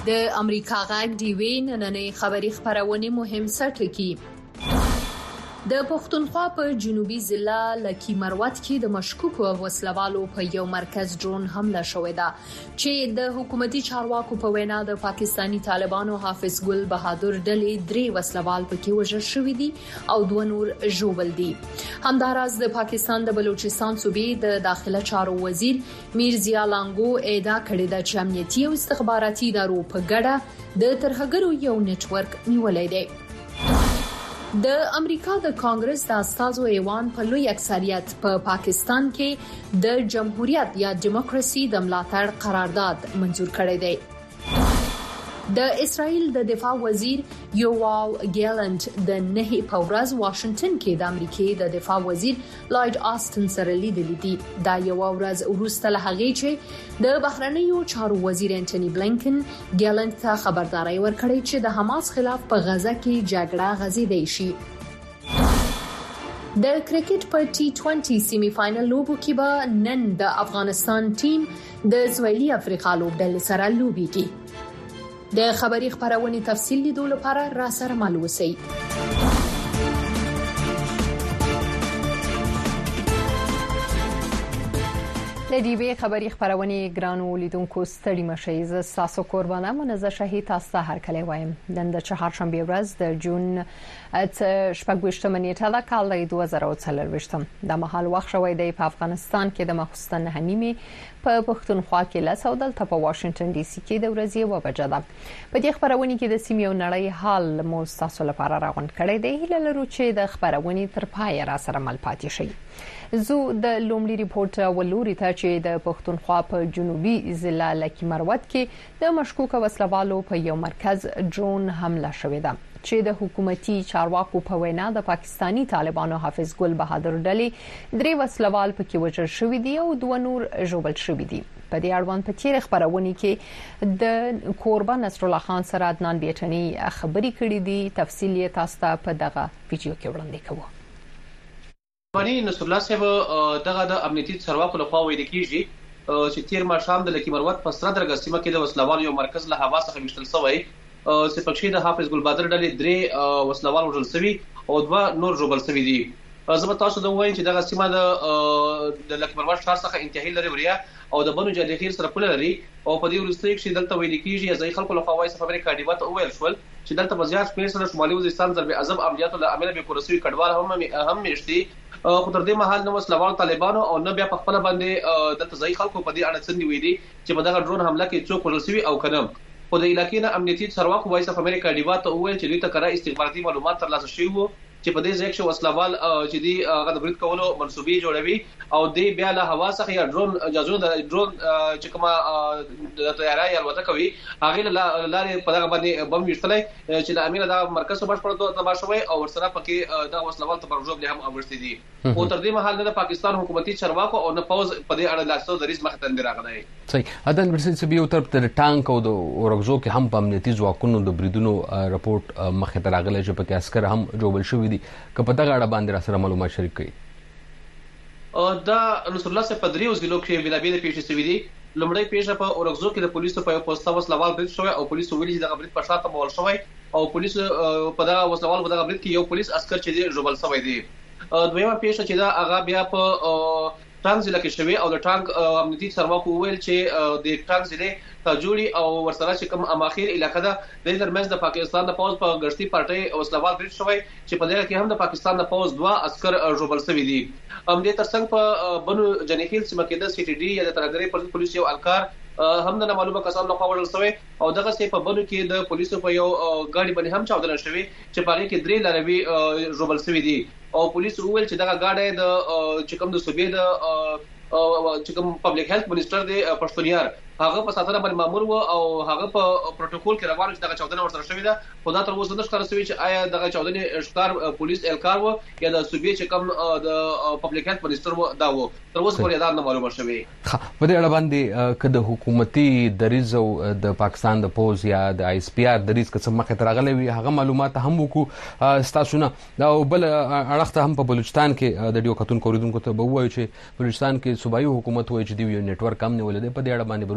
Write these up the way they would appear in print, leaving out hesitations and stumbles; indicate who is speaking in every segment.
Speaker 1: د امریکا غږ ډیوی نننۍ خبری خبرونه مهم سرټکی د پښتونخوا په جنوبي ضلع لکی مروت کې د مشکوکو وسلوالو په یو مرکز ډرون حمله شوې ده چې د حکومتي چارواکو په وینا د پاکستانی طالبانو حافظ ګل بهادر ډلې 3 وسلوال پکې وژل شوې دي او 2 نور ژوبل دي. همداراز د پاکستان د بلوچستان صوبې د داخله چارو وزیر میرزیا لانګو اعدا کړی د چې امنیتي او استخباراتي ادارو په ګډه د ترهګرو یو نتورک نیولې دی. د امریکا د کانګرس د استازو ایوان په لوی اکثریت په پاکستان کې د جمهوریت یا دیموکراسي د ملاتړ قرارداد منزور کړی دی. د اسرائیل د دفاع وزیر یوواو ګیلند د نهي په ورځ واشنگټن کې د امریکای د دفاع وزیر لایډ آستن سره لیدل دي. دا یو ورځ وروسته له هغې چې د بهرنیو چارو وزیر انټونی بلینکن ګیلند ته خبرداري ورکړې چې د حماس خلاف په غزه کې جګړه غځېدای شي. د کرکټ په T20 سیمی فائنل لوبو کې به نن د افغانستان ټیم د سویلي افریقا لوبډلې سره لوبيږي. د خبری خبرونه تفصیل لیدو لپاره را سره مل اوسئ. لدیوی خبری خبرونه ګرانو لیدونکو ستړي مشئ ز ساسو قربانه منزه شهید تاسو هر کله وایم د چهارشنبه ورځ د جون 28 نیټه د کال 2024 د مهال وخت شوی دی په افغانستان کې د مخصوصن هنیمي په پښتونخوا کې لاسو دلته په واشنگټن ډي سي کې د ورځې و بجه ده. په دې خبرونه کې د سیمې نړۍ حال مو تاسو لپاره راغون کړی دی. هیله لرو چې د خبرونه تر پای را سره مل پاتې شي. زو د لومړي ریپورت ولوري ته چې د پښتونخوا په جنوبي ضلع لکی مروت کې د مشکوک وسلوالو په یو مرکز ډرون حمله شوې ده چې د حکومتي چارواکو په وینا د پاکستانی طالبانو حافظ ګل بهادر ډلې 3 وسلوال پکې وژل شوې دي او 2 نور ژوبل شوې دي. په دې اړوند په تیر خبرونه کې د کوربه نصر الله خان سره عدنان بیٹنی خبري کړې دي. تفصیل یې تاسو ته په دغه ویډیو کې وړاندې کوو.
Speaker 2: باندې نصر الله صاحب دغه د امنیتي چارواکو لخوا ویل کیږي چې تیر ماښام د لکی مروت په سره درګه سیمه کې د وسلوال یو مرکز له هوا څخه وشتل شوی چې پکې د حافظ ګل بهادر ډلې 3 وسلوال وژل شوی او 2 نور ژوبل شوی دي. زه تاسو ته وایم چې دغه سیمه د لکی مروت ښار څخه انتهایی لري وریا او د بنو جالیخیر سره پوله لري او په دې وروستۍ کې دلته ویل کیږي ځای خلکو لخوا وایي په امریکا دیوت او ویل شول چې دلته په زیات شمېر سره شمالي وزیرستان ضرب اعظم عملیاتو له امله به کورسوي کډوال هم مشتي خو تر دې مهال نو وسلوال طالبانو او نه بیا په خپل باندې دلته ځای خلکو په دې اړه څنګه ویلي چې په دغه ډرون حمله کې څوک وژل شوی او کنه. خو د علاقې نه امنیتي چارواکو وایي په امریکا دیوت او ویل چې دوی ته کړه استخباراتي معلومات ترلاسه شوي وو چې په دې ځای کې وسلوال چې دی هغه د برید کولو منسوبي جوړوي او دی بیا له هوا څخه یا ډرون اجازه د ډرون چې کومه د طیارې الوتنه کوي هغه لارې په دغه باندې بم وشتلې چې د امیر د مرکز په بشپړ تباه شوی او ورسره پکې د وسلوال تبرجوب له هم اورستي دي. او تر دې مهال د پاکستان حکومتي چارواکو او نه پوز په دې اړه لاسو د ریس مخ ته راغلی.
Speaker 3: صحیح عدن ورسې چې یو طرف ته ټانک او د اورګزو کې هم په امنیتي ځواکونو د بریدونو رپورت مخ ته راغلی چې پکې عسكر هم جوړول شوی دي. که په دغه اړه باندې را سره معلومات شریک کړئ.
Speaker 2: دا نصر الله صاحب په 3 ضلعو کې بلابل پیښې شوې دي. لومړی پیښه په اورګزو کې د پولیسو په یو پوسټ وسلوال برید شوی او پولیسو ویلي چې دغه برید په شاته مول شوی او پولیسو په دغه وسلوال په دغه برید کې یو پولیس عسكر چې دی ژوبل شوی دی. دویمه پیښه چې دا هغه بیا په ټانک ضلع کې شوی او د ټانک امنیتي چارواکو ویل چې د ټانک ضلع جوړي او ورسره چې کوم اماخیر علاقې ده د ترمنځ د پاکستان د پوز په غشتي پارټي وسلوال برید شوی چې په دغه کې هم د پاکستان د پوز 2 عسكر ژوبل شوی دي. امنیت ترڅنګ په بنو جنیخیل سیمه کې د CTD یا د ترګری پولیس یو الکار هم د معلومه کسان لخوا وړل شوی او دغه سي په بنو کې د پولیسو په یو گاډي باندې هم چاودنه شوی چې په هغه کې 3 لاروي ژوبل شوی دي او پولیس ویل چې دغه گاډي د چکم د صوبې د چې کوم پبلک هیلث منسٹر دی پښتونیار هغه په ساتنه باندې مامور و او هغه په پروتوکول کې روان چې دغه چاودنه ورسره شوې ده. خو دا تر اوسه نه ښکاره شوی چې آیا دغه چاودنه ښکار پولیس الکار و یا د صوبې چې کوم د پبلک هیلث منسٹر و دا و تر اوسه پورې دا نه معلومه شوی.
Speaker 3: په دې اړه باندې کله حکومتي دریځ او د پاکستان د پوز یا د ISPR دریځ کڅ مخه ترغلې وي هغه معلومات هم وکړو تاسو نه دا بل اړخته هم په بلوچستان کې د ډیو کتون کوریدونکو ته به وایي چې بلوچستان کې صوبایي حکومت وایي چې دی یو نتورک هم نیولې ده. په دې اړه باندې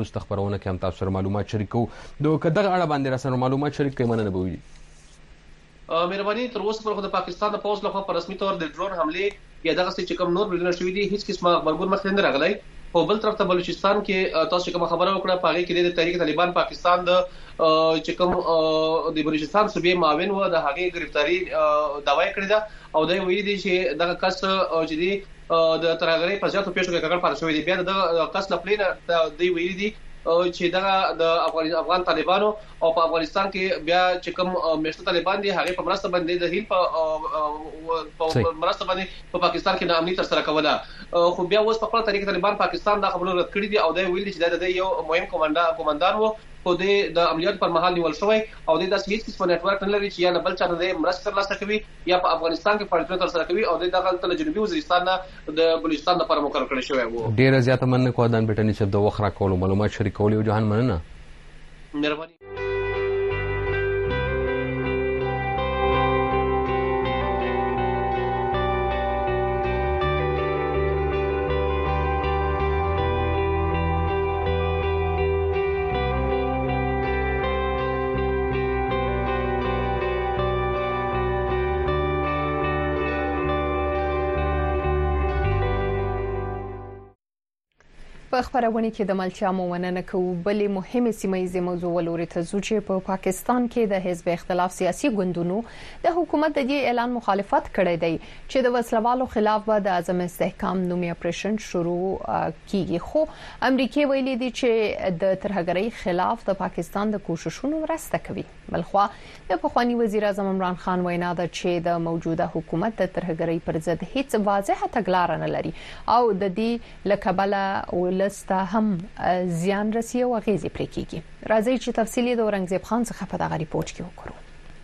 Speaker 3: وروسته خبرونه کې هم تاسو سره معلومات شریکو دوی کداغه اړه باندې را سره معلومات شریک کوي مننه به وي.
Speaker 2: مهرباني تر اوسه پر د پاکستان د پوز لخوا په رسمي تور د ډرون حمله یا دغه څه چې کوم نور بریدونه شوي دي هیڅ قسمه خبرګون مخ نه راغلی. په بل طرف ته بلوچستان کې تاسو کوم خبره وکړه په هغه کې د تحریک طالبان پاکستان د چې کوم د بلوچستان صوبې معاون و د هغه گرفتاری داوای کړی دا او د ویلي دي چې دغه کس چې دی د ترهګرۍ په ځاتو پیښو کې کړه پاره شوی دی. بیا د کس لپلین د ویلي دي چې دغه د افغان طالبانو او په افغانستان کې بیا چې کوم مشته طالبان دي هغه په مرسته باندې د هیل په مرسته باندې په پاکستان کې ناامني تر سره کوله. خو بیا اوس په خپل طریقې طالبان پاکستان دا خبرونه رد کړي دي او دا ویلي چې د یو مهم کمانډان وو خو د عملیات پر مهال نیول شوی او د داسې هیڅ قسم نتورک نه لري چې یا بل چا نه مرسته ترلاسه کوي یا په افغانستان کې فعالیتونه تر سره کوي او دغه تل جنوبي وزیرستان د بلوچستان لپاره مقرر کړی شوی وو.
Speaker 3: ډیره زیاته مننه کوم دان بټنی چې د وخت را کولو معلومات شریکول یو جهان مننه.
Speaker 2: مهرباني.
Speaker 1: په خبرونه کې د ملچامو مننه کوو. بلې مهمه سیمه موضوع ولوري ته ځو چې په پاکستان کې د حزب اختلاف سیاسي ګوندونو د حکومت د دې اعلان مخالفت کړی دی چې د وسلوالو خلاف به د اعظم استحکام نومي اپریشن شروع کیږي. خو امریکا ویلي دي چې د ترهګرۍ خلاف د پاکستان د کوششونو مرسته کوي. بلخوا د پخوانی وزیر اعظم عمران خان وینا ده چې د موجوده حکومت د ترهګرۍ پر ضد هیڅ واضحه تګلارې نه لري او د دې لکبله ولسته هم زیان رسي او غیزي پرې کیږي. راځي چې تفصیلی د اورنګزیب خان څخه په دغه ریپورت کې وکړو.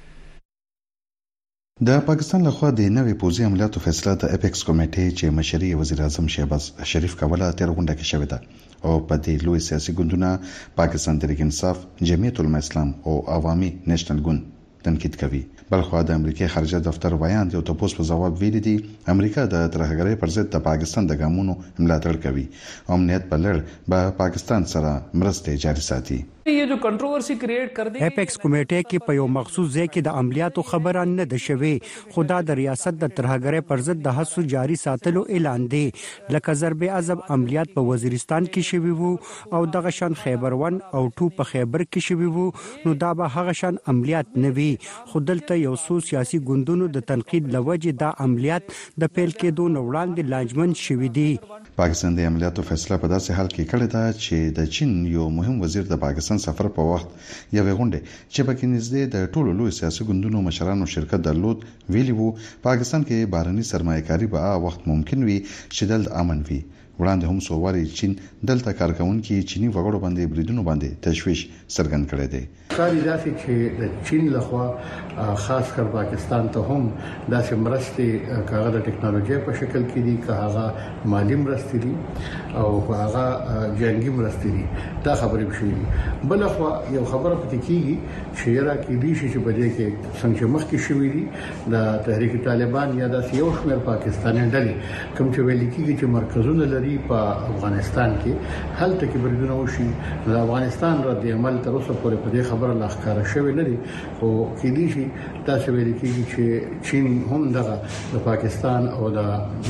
Speaker 4: د پاکستان لخوا د نوې پوځي عملیاتو فیصله د اپیکس کمیټې چې مشري وزیر اعظم شهباز شریف کوله تیر غونډه کې شوې ده او په دې لوی سیاسي ګوندونه پاکستان تحریک انصاف، جمعیت العلماء اسلام او عوامي نېشنل ګوند تنقید کوي. بلخوا د امریکای خارجه دفتر ویان د تپوس په جواب ویلي دي امریکا د ترهګرۍ پر ضد د پاکستان د ګامونو ملاتړ کوي او امنیت په لړ به پاکستان سره مرسته جاري ساتي.
Speaker 5: یہ جو کنټروورسي کریټ کړ دی اپیکس کمیټې کې په یو مخصوص ځای کې د عملیاتو خبره نه ده شوې. خدا د ریاست د ترهګرۍ پر ضد د هڅو جاري ساتلو اعلان دی. لکه ضرب عذاب عملیات په وزیرستان کې شوي وو او دغه شان خیبر 1 او 2 په خیبر کې شوي وو نو دا به هغه شان عملیات نه وي. خو دلته یو څو سیاسي ګوندونو د تنقید لوجه دا عملیات د پیل کېدو نه وړاندې لانجمن شوي دي.
Speaker 4: پاکستان د عملیاتو فیصله په داسې حال کې کړې ده چې د چین یو مهم وزیر د پاکستان سفر په وخت یو غونډه چې پکې نږدې د ټولو لوی سیاسي ګوندونو مشرانو شرکت درلود ویلي وو پاکستان کې بهرني سرمایه‌کاري به وخت ممکن وي چې دلته امن وي. وړاندې هم سوواري چین دلته کارکونکي چینی وګړو باندې بریدونو باندې تشویش څرګند کړی دی.
Speaker 6: کاری داسې چې د چین لخوا خاص کر پاکستان ته هم داسې مرستې کاغه د ټکنالوژي په شکل کې دي کاغه مالی مرستې دي او کاغه جنگي مرستې دي. دا خبرې بشي. بل خو یو خبره پاتې کیږي چې یرا کې دي چې په دې کې څنګه مخکې شوې دي د تحریک طالبان یا د یو شمېر پاکستاني ډلې کوم چې ویل کیږي چې مرکزونه په افغانستان کې هلته کې بریدونه وشي. د افغانستان رد عمل تر اوسه پورې په دې خبره لا ښکارا شوی نه دي خو کې دي چې تاسو ویل کېږي چې چین هم دغه د پاکستان او د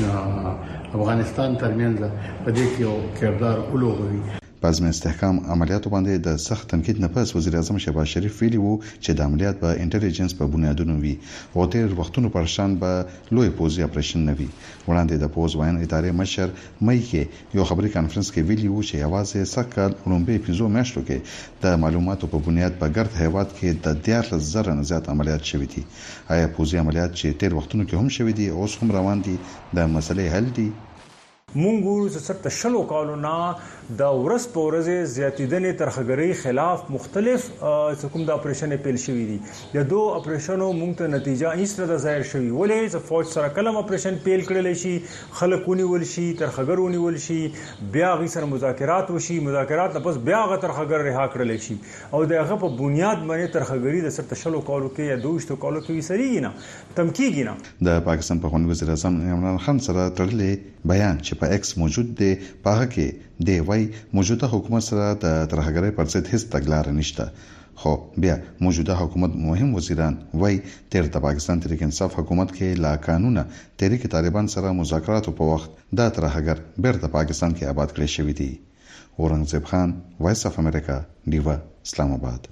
Speaker 6: افغانستان ترمنځ په دې کې یو کردار ولوبوي.
Speaker 4: پازم استحکام عملیاتو باندې د سخت تنقید نه پس وزیر اعظم شهباز شریف ویلي وو چې د عملیات په انټيليجنس په بنیادونو وي او تیر وختونو پر شان به لوی پوځي اپریشن نه وي. وړاندې د پوز وایي ادارې مشر مې کې یو خبري کانفرنس کې ویلي وو چې یوازې سکهال لومبي 15 میاشتو کې د معلوماتو په بنیاد په ګرد هیواد کې د 10000 نه زیات عملیات شوي دي. آیا پوځي عملیات چې تیر وختونو کې هم شوي دي اوس هم روان دي د مسلې حل دي؟
Speaker 5: مونږ ورته ست شلو کالو نه د ورس پورزه زیاتیدنې ترهګرۍ خلاف مختلف حکومت د اپریشن پیل شوې دي. د دوه اپریشنو مونږ ته نتیجه هیڅ نه ظاهر شوی. ولې چې فوج سره کلم اپریشن پیل کړل شي خلکونی ول شي ترهګرونی ول شي بیا غي سره مذاکرات وشي مذاکرات نه پس بیا غ ترهګر رها کړل شي او دغه په بنیاد باندې ترهګری د ست شلو کالو کې یا دوشتو کالو کې وسري نه تمکیږي نه.
Speaker 4: د پاکستان په خونی وزیر اعظم عمران خان سره تړلې بیان چې په ایکس موجود دی په کې دی وای موجوده حکومت سره د ترهګرۍ پر ضد هیڅ تګلارې نشته خو بیا موجوده حکومت مهم وزیران وای تیر د پاکستان تحریک انصاف حکومت کې لا قانونا تحریک طالبان سره مذاکراتو په وخت د ترهګر بیرته پاکستان کې آباد کړی شوی دی اورنګزیب خان وایس اف امریکا دیوا اسلام آباد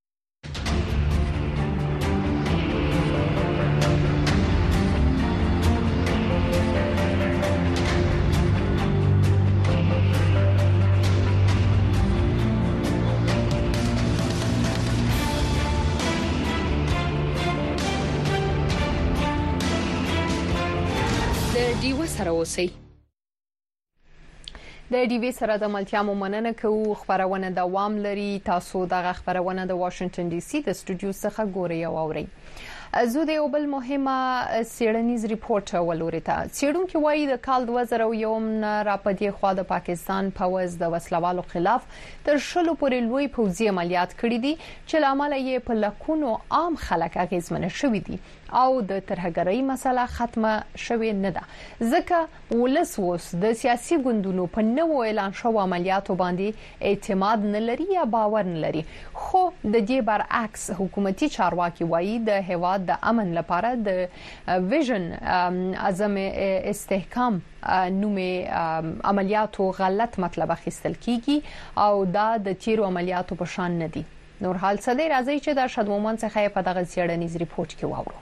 Speaker 1: د ډي وی سره د ملتیا مننه کوو خبرونه دوام لري تاسو دغه خبرونه د واشنگټن ډي سي د استودیو څخه ګورئ او اورئ زه د یو بل مهمه سیړنیز ریپورت ولورته سیړونکو وایي د کال 2001 نه راپدې خوا د پاکستان پوز د وسلوالو خلاف تر شلو پورې لوی پوځي عملیات کړي دي چې لامل یې په لکونو عام خلک اغیزمن شوي دي او د ترهګرۍ مسله ختمه شوې نه ده ځکه ولسوس د سیاسي ګوندونو په نوو اعلان شو عملیاتو باندې اعتماد نه لري یا باور نه لري خو د دې برعکس حکومتي چارواکي وایي د هیواد د امن لپاره د ویژن اعظم استحکام نومې عملیاتو غلط مطلب اخیستل کیږي او دا د تیرو عملیاتو په شان نه دي نور حال څه دی راځي چې د ارشد مومن څخه په دغه سیړنیز ریپورت کې واورو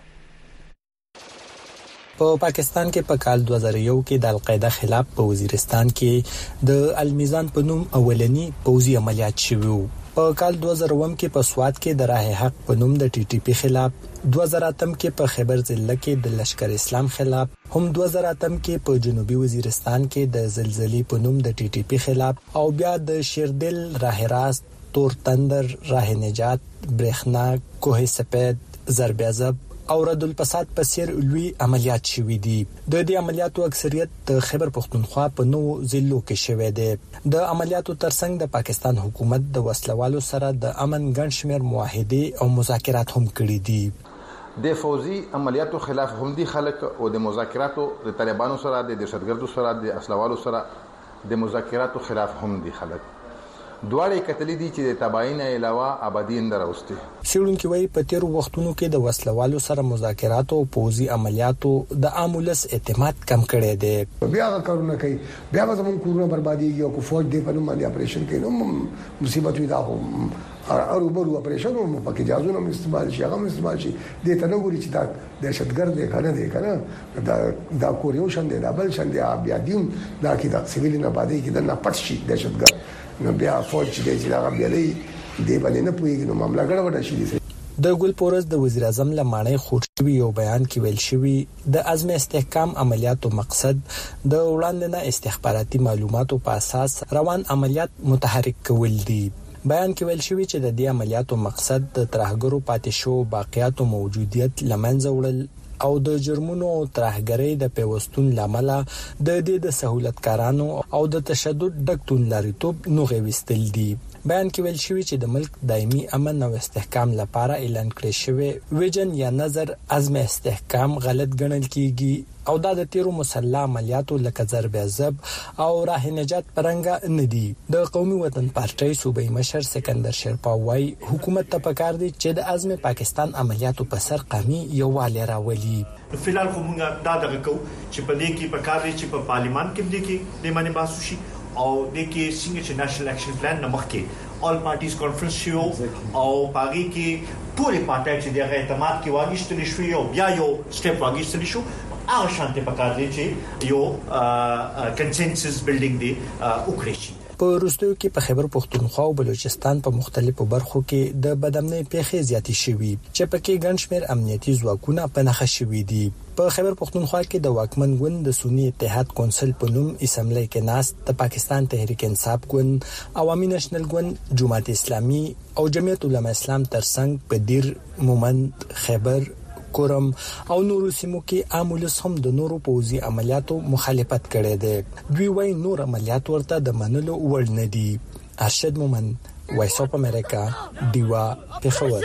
Speaker 7: په پاکستان کې په کال 2001 کې د القاعده خلاف په وزیرستان کې د المیزان په نوم اولنی پوځي عملیات شوه په کال 2001 کې په سوات کې د راه حق په نوم د ټي ټي پی خلاف 2008 کې په خیبر ضلع کې د لشکر اسلام خلاف هم 2008 کې په جنوبي وزیرستان کې د زلزلې په نوم د ټي ټي پی خلاف او بیا د شیردل راه راست تور تندر راه نجات برېښنا کوه سپید ضربېزب او رد الفساد په سیر لوی عملیات شوې دي د دې عملیاتو اکثریت د خیبر پختونخوا په نو ضلعو کې شوې ده د عملیاتو ترڅنګ د پاکستان حکومت د وسلوالو سره د امن ګڼ شمېر معاهده او مذاکرات هم کړي دي
Speaker 8: د فوزي عملیاتو خلاف هم دي خلک او د مذاکراتو د طالبانو سره د دهشتګردو سره د اسلوالو سره د مذاکراتو خلاف هم دي خلک دواړه کتلې دي چې د تباین علاوه آبادی اندر اوسته
Speaker 7: سیړونکو وایي په تیر وختونو کې د وسلوالو سره مذاکرات او پوزي عملیاتو د عامولس اعتماد کم کړي دي
Speaker 9: بیا کارونه کوي بیا زمون کورونه برباديږي او کو فوج دی په نوم باندې اپریشن کوي نو مصیبت وي دا او برو اپریشن او پکې جازونه استعمال شي هغه استعمال شي د تنګوري چې دا دهشتګرد دی کنه دا کوریو شند دی دا بل شند دی بیا دیم دا کې دا سیویل نه باندې کې دا نه پټ شي دهشتګرد نو بیا فوج چې دا بیا دی باندې نه پويږي نو معاملہ ګډوډه شي
Speaker 7: د ګلپورز د وزیر اعظم لمانه خوشوي یو بیان کې ویل شوی د عزم استحکام عملیاتو مقصد د وړاندې استخباراتي معلوماتو په اساس روان عملیات متحرک کول دي بیان کې ویل شوی چې د دې عملیاتو مقصد د ترهګرو پاتې شو باقیاتو موجودیت لمنځه وړل او د جرمونو او ترهګرۍ د پیوستون لامل د دې د سہولتکارانو او د تشدد ډکټون لریتوب نوغه وستل دي بیان کې ویل شوی چې د ملک دایمي امن او استحکام لپاره اعلان کړی شوی ویژن یا نظر عزم استحکام غلط ګڼل کیږي او د تیرو مسلح عملیاتو لکه ضربېزب او راه نجات پرنګ ندي د قومي وطن پارټي صوبای مشر سکندر شیرپا وای حکومت ته پکار دي چې د عزم پاکستان عملیاتو په سر قومي یووالی راولي
Speaker 10: فلال خو موږ دا دغه کو چې په دې کې پکار دي چې په پارلیمان کې دې کې د باندې بحث وشي او د کې څنګه نېشنل اکشن پلان نمخ کې all parties conference شو او باغی کې ټول پارټي چې دغه اعتماد کې واغښتل شو او بیا یو سټپ واغښتل شو هغه شانته پکار دي چې یو کنسنسس بلډینګ دی وکړي شي
Speaker 7: په روسیو کې په خیبر پختونخوا او بلوچستان په مختلفو برخو کې د بدامنۍ پیښې زیاتې شوې چې پکې ګڼ شمېر امنیتي ځواکونه په نښه شوي دي په خیبر پختونخوا کې د واکمن ګوند د سنی اتحاد کونسل په نوم اسمبلی کې ناست د پاکستان تحریک انصاف ګوند عوامي نېشنل ګوند جماعت اسلامي او جمعیت علماء اسلام ترڅنګ په دیر مومند خیبر کورم او نورو سیمو کې عامولس هم د نورو پوځي عملیاتو مخالفت کړي دي دوی وايي نور عملیات ورته د منلو وړ نه دي ارشد مومن وایس اف امریکا دیوا پېښور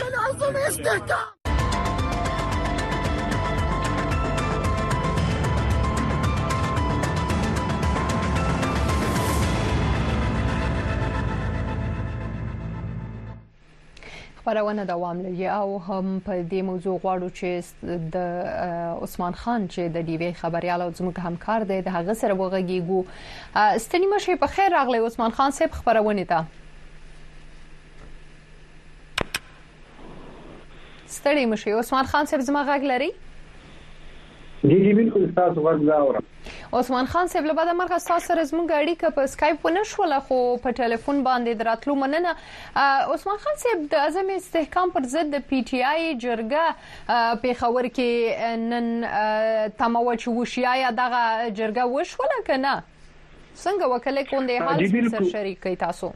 Speaker 1: خبرونه دوام لري او هم په دې موضوع غواړو چې د عثمان خان چې د ډیوی خبريال او زموږ همکار دی د هغه سره وغږیږو. ستنی مشه په خیر راغلی عثمان خان صاحب خبرونه ته. ستړي مشه عثمان خان صاحب زما غږ لري؟
Speaker 11: جی بالکل تاسو ورغلا اورم.
Speaker 1: عثمان خان صاحب له بعد مرغه سره زموږ اړیکه په اسکایپ ونه شول خو په ټلیفون باندې دراتلو مننه. عثمان خان صاحب د اعظم استحکام پر ضد د پی ټی آی جرګه په خبر کې نن تموچ وشیا دغه جرګه وشول کنه څنګه وکړه کوندې حال سره شریک تاسو؟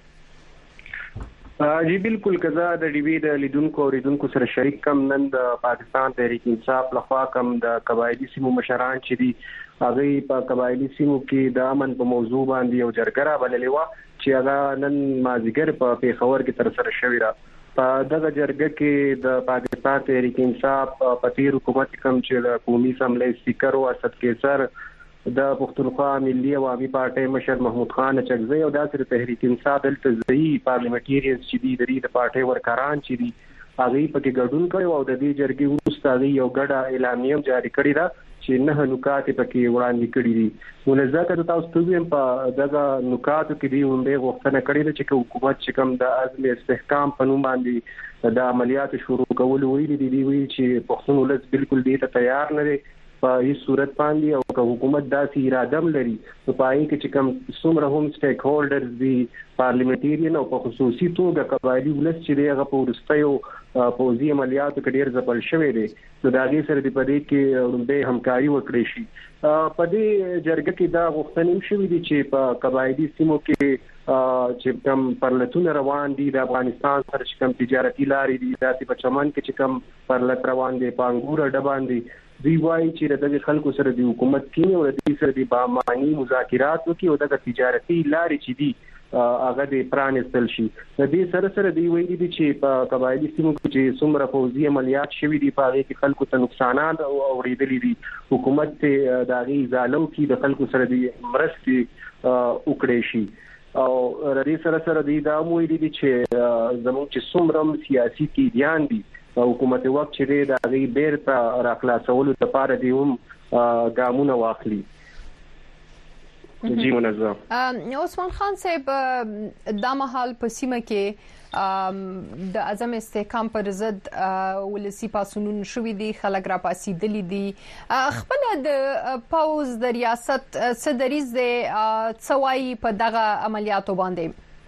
Speaker 11: جی بالکل کزا د ډي بي د لیدونکو اوریدونکو سره شریک کم نن د پاکستان تحریک انصاف لخوا کم د قبایلی سیمو مشران چې دي هغه په قبایلی سیمو کې د امن په موضوع باندې یو جرګه را بللې و چې هغه نن مازیګر په پیښور کې تر سره شوې را. په دغه جرګه کې د پاکستان تحریک انصاف په تیر حکومت کم چې د قومي اسمبلی سپیکر او اسد کیسر د پښتونخوا ملي عوامي پارټي مشر محمود خان چغزي او د تحریک انصاف د تزئی پارلیمنټریانز چې دي د پارټي ورکاران چې دي هغه په کې ګډون کوي او د دې جرګې وروسته یو ګډه اعلامیه جاری کړې ده چې نه نکات پکې وړاندې کړې دي. ولزکه تاسو ته هم په دغه نکات کې دی وندې غوښتنه کړې ده چې حکومت چې کوم د عزم استحکام په نوم باندې د عملیات شروع کول ویلي دي وی چې پښتون ولس بالکل دې ته تیار نه دي په هیڅ صورت باندې او که حکومت داسې اراده لري په پای کې چې کوم څومره هم سټیک هولډرز دي پارلیمنټریان او په خصوصي توګه قبایلی ولس چې دغه په ورستیو پوزي عملیاتو کې ډیر ځپل شوی دی نو دا غي سره د پدې کې به همکاري وکړي شي. په دې جرګه کې دا غوښتنې شوې دي چې په قبایلی سیمو کې چې کوم پرلتون روان دي د افغانستان سره چې کوم تجارتي لارې دي داسې په چمن کې چې کوم پرلت روان دي پانګور ډبان دي دی وایي چې د خلکو سره د حکومت کې او د سره د بامانی مذاکرات وکړي او د تجارتي لارې چې دي هغه د پرانستل شي. د دې سره دی ویلي دي چې په قبایلی سیمو کې چې څومره فوزي عملیات شوي دي په هغه کې خلکو ته نقصانات اوریدلي دي حکومت ته د هغه ځالو کې د خلکو سره د مرستې وکړي شي او د دې سره دی دا ویلي دي چې زموږ چې څومره سیاسي کیدیان دي حکومت وخت چې د هغه بیرته راخلاصولو لپاره دی هم ګامونه واخلي. جی منظم.
Speaker 1: عثمان خان صاحب د مهال په سیمه کې د اعظم استحکام پر ضد ولسی پاسونون شوې دي خلک را پاسېدلي دي خپل د پاوز د ریاست صدریز د څوای په دغه عملیاتو باندې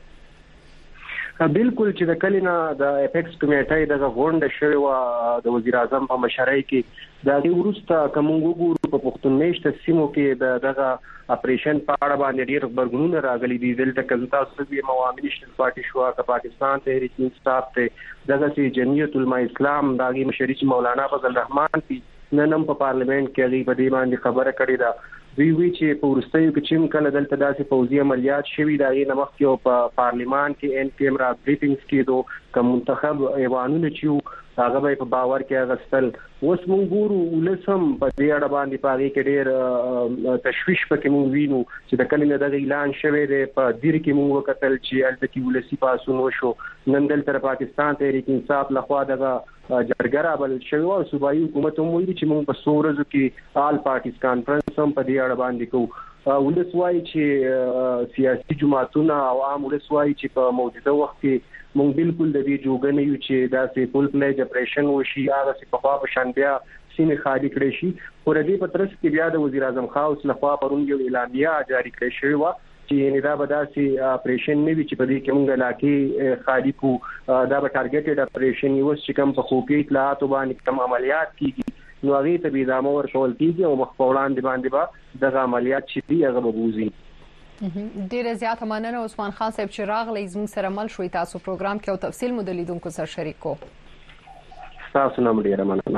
Speaker 11: بالکل چې د کلینا د اپیکس کمیټې د غونډه شوی و د وزیر اعظم په مشرۍ کې د ورسته کومګو په پښتونمیشت سیمو کې دغه اپریشن په اړه باندې ډیر خبرونه راغلي دي دلته کزتا سوي موامل نشټل پارټي شو د پاکستان تحریک انصاف ته دغه سي جمعیت العلماء اسلام داغي مشري مولانا فضل الرحمن نن په پارلیمنت کې غي په دې باندې خبره کړې ده وی چې په ورستیو کې چې کله دلته داسې فوزي عملیات شوي دا یې نمخ کې په پارلیمان کې ان کیمرا بریفینګز کې دوه کوم منتخب ایوانونه چې هغه به په باور کې غستل اوس مونږ ګورو ولسم په دې اړه باندې پاره کې ډېر تشویش پکې مونږ وینو چې د کلینه د اعلان شوه دی په دیر کې مونږ وکتل چې البته ولسی پاسون وشو نن دلته پاکستان تحریک انصاف لخوا دغه جرګه را بل شوی او صوبایي حکومت هم ویلي چې مونږ په سورزو کې آل پارټیز کانفرنس هم په دې اړه باندې کوو ولس وایي چې سیاسي جماعتونه او عام ولس وایي چې په موجوده وخت کې مونږ بالکل د دې جوګنې یو چې دا سي فول پلیج اپریشن وشي هغه په خوا په شان بیا سیمه خالی کړي شي پر دې پترس کې بیا د وزیر اعظم خاص لخوا پرون یو اعلامیه جاری کړی شوی و چې دا به داسې اپریشن نه وي چې په دې کې مونږ علاقې خالی کو دا به ټارګټډ اپریشن یو چې کوم په خوکي اطلاعات باندې کوم عملیات کیږي نو هغه ته به دامه ورکول کیږي او مخفولان دی باندې به دغه عملیات چې دی هغه بوزي.
Speaker 1: ډیره زیاته مننه عثمان خان صاحب چې راغلی زموږ سره مل شوي تاسو پروګرام کې او تفصیل مو د لیدونکو سره شریکو.
Speaker 11: تاسو نام ډیره مننه.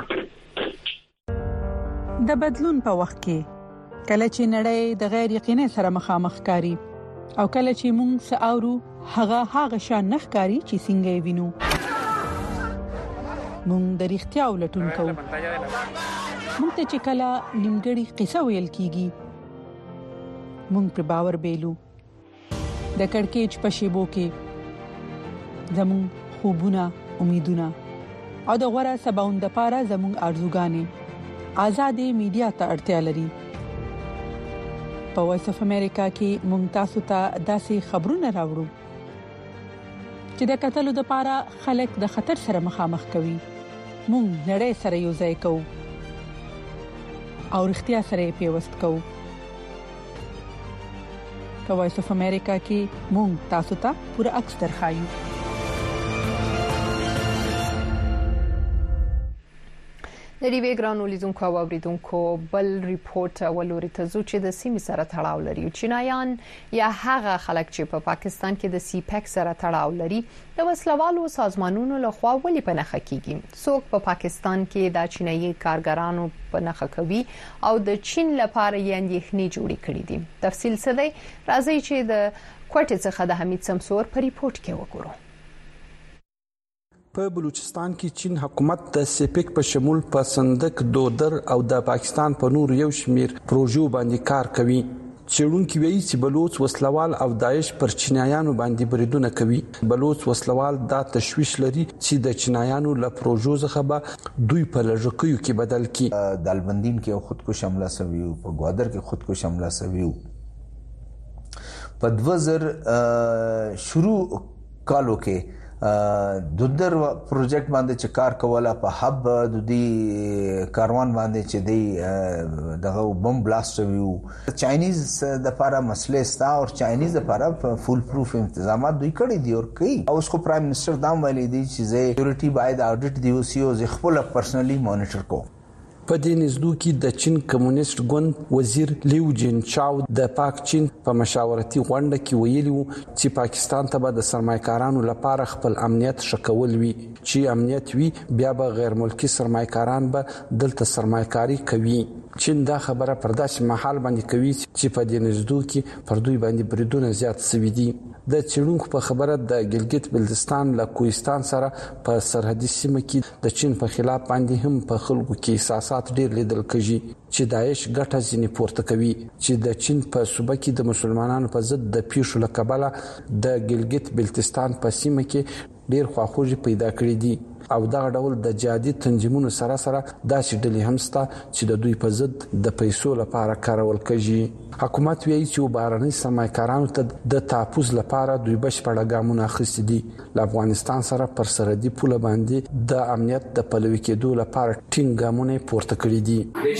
Speaker 12: د بدلون په وخت کې کله چې نړۍ د غیر یقیني سره مخامخ کاری او کله چې موږ ساورو هغه شان نخکاری چې څنګه وینو موږ د اړتیا ولټون کوو موږ ته چې کله نیمګړی قصه ویل کیږي مونږ پر باور بیلو د کڑکېچ په شیبو کې زمون خوبونه امیدونه او د غوړه سباوند لپاره زموږ ارزوګانې آزادې میډیا ته اړتیا لري. په وایس اف امریکا کې ممتاز ته داسې خبرونه راوړو چې د قتل لپاره خلک د خطر سره مخامخ کوي. مونږ نړۍ سره یو ځای کوو او اړتیا سره پیوست کوو. په وایس اف امریکا کې مونږ تاسو ته پوره عکس درخایو.
Speaker 1: د ریوی ګرانو لیدونکو او اوریدونکو بل ریپورت ولوري ته زو چې د سیمې سره تړاو لري. چینایان یا هغه خلک چې په پاکستان کې د سی پیک سره تړاو لري د وسلوالو سازمانونو لخوا ولې په نخښه کیږي. څوک په پاکستان کې د چینایي کارګرانو په نخښه کوي او د چین لپاره یې اندېښنې جوړې کړې دي. تفصیل څه دی؟ راځي چې د کوټې څخه د حمید سمسور په ریپورت کې وګورو.
Speaker 13: په بلوچستان کې چین حکومت د سیپیک په شمول په صندوق دودر او د پاکستان په نور یو شمیر پروژو باندې کار کوي. چېرونکو وایي چې بلوچ وسلوال او داعش پر چینایانو باندې بریدونه کوي. بلوچ وسلوال دا تشویش لري چې د چینایانو له پروژو څخه به دوی په لږکیو کې بدل کړي.
Speaker 14: دالبندین کې خودکش حمله شوی او په ګوادر کې خودکش حمله شوی. په 2000 شروع کالو کې دودر پروژیکټ باندې چې کار کوله په حب د دې کاروان باندې چې دی دغه بم بلاست ویو. چاینیز د لپاره مسله ستا او چاینیز لپاره فول پروف انتظامات دوی کړی دي او کوي. او اوس خو پرایم منسٹر دا ویلي دی چې سکیورټي باید اډیټ دی او سی او خپل پرسنلی مانیټر کو.
Speaker 13: په دې نزدو کې د چین کمونیست ګوند وزیر لیو جین چاو د پاک چین په مشاورتي غونډه کې ویلي وو چې پاکستان ته به د سرمایکارانو لپاره خپل امنیت شکول وي. چې امنیت وي بیا به غیر ملکی سرمایکاران به دلته سرمایکاري کوي. چین دا خبره پر داسې محل باندې کوي چې په دې نزدو کې پر دوی باندې بریدونه زیات شوي دي. د چېرونکو په خبره د ګلګت بلتستان له کوهستان سره په سرحدي سیمه کې د چین په خلاف باندې هم په خلکو کې احساسات ډېر لیدل کېږي چې داعش ګټه ځینې پورته کوي. چې د چین په صوبه کې د مسلمانانو په ضد د پیښو له کبله د ګلګت بلتستان په سیمه کې ډېر خواخوږي پیدا کړې دي. او دا ډول د جادي تنظیمونو سره داسې ډلې هم شته چې د دوی په ضد د پیسو لپاره کارول کېږي. حکومت وایي چې بهرني سرمایکارانو ته د تحفظ لپاره دوی بشپړ ګامونه اخیستي دي. له افغانستان سره پر سرحدي پوله باندې د امنیت د پلوي کېدو لپاره ټینګ ګامونه پورته کړي دي.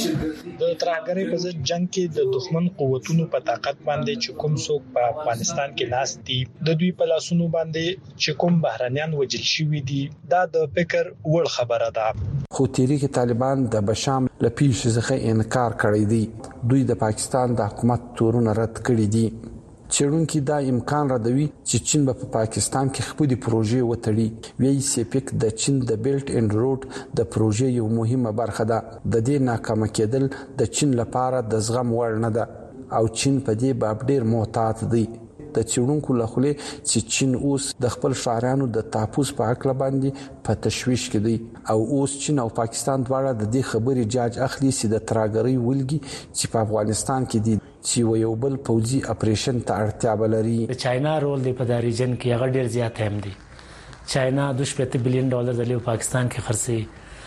Speaker 15: د ترهګرۍ په ضد جنگ کې د دښمن قوتونو په طاقت باندې چې کوم څوک په افغانستان کې لاس دي د دوی په لاسونو باندې چې کوم بهرنیان وجل شوي دي دا د فکر وړ خبره ده.
Speaker 13: خو تحریک طالبان د بشام له پیښې څخه انکار کړی دی. دوی د پاکستان د حکومت تورونه رد کړي دي. چېرونکو دا امکان ردوي چې چین په پاکستان کې خپل پروژې وتړي. وی سیپیک د چین د بیلټ اینډ روډ د پروژې یو مهمه برخه ده. د دې ناکام کېدل د چین لپاره د زغم وړ نه ده او چین په دې باب ډېر محتاط دی. د چېرونکو لخوا چې چین اوس د خپل شاعرانو د تحفظ په حق باندې په تشویش کې دی او اوس چین او پاکستان دواړه د دې خبرې جاج اخلي چې د ترهګرۍ ولګي چې په افغانستان کې دي چې یو بل پوځي اپریشن ته اړتیا بلري.
Speaker 16: د چاینا رول دی په دې ریجن کې هغه ډیر زیات هم دی. چاینا $2 بلین د پاکستان کې خرڅي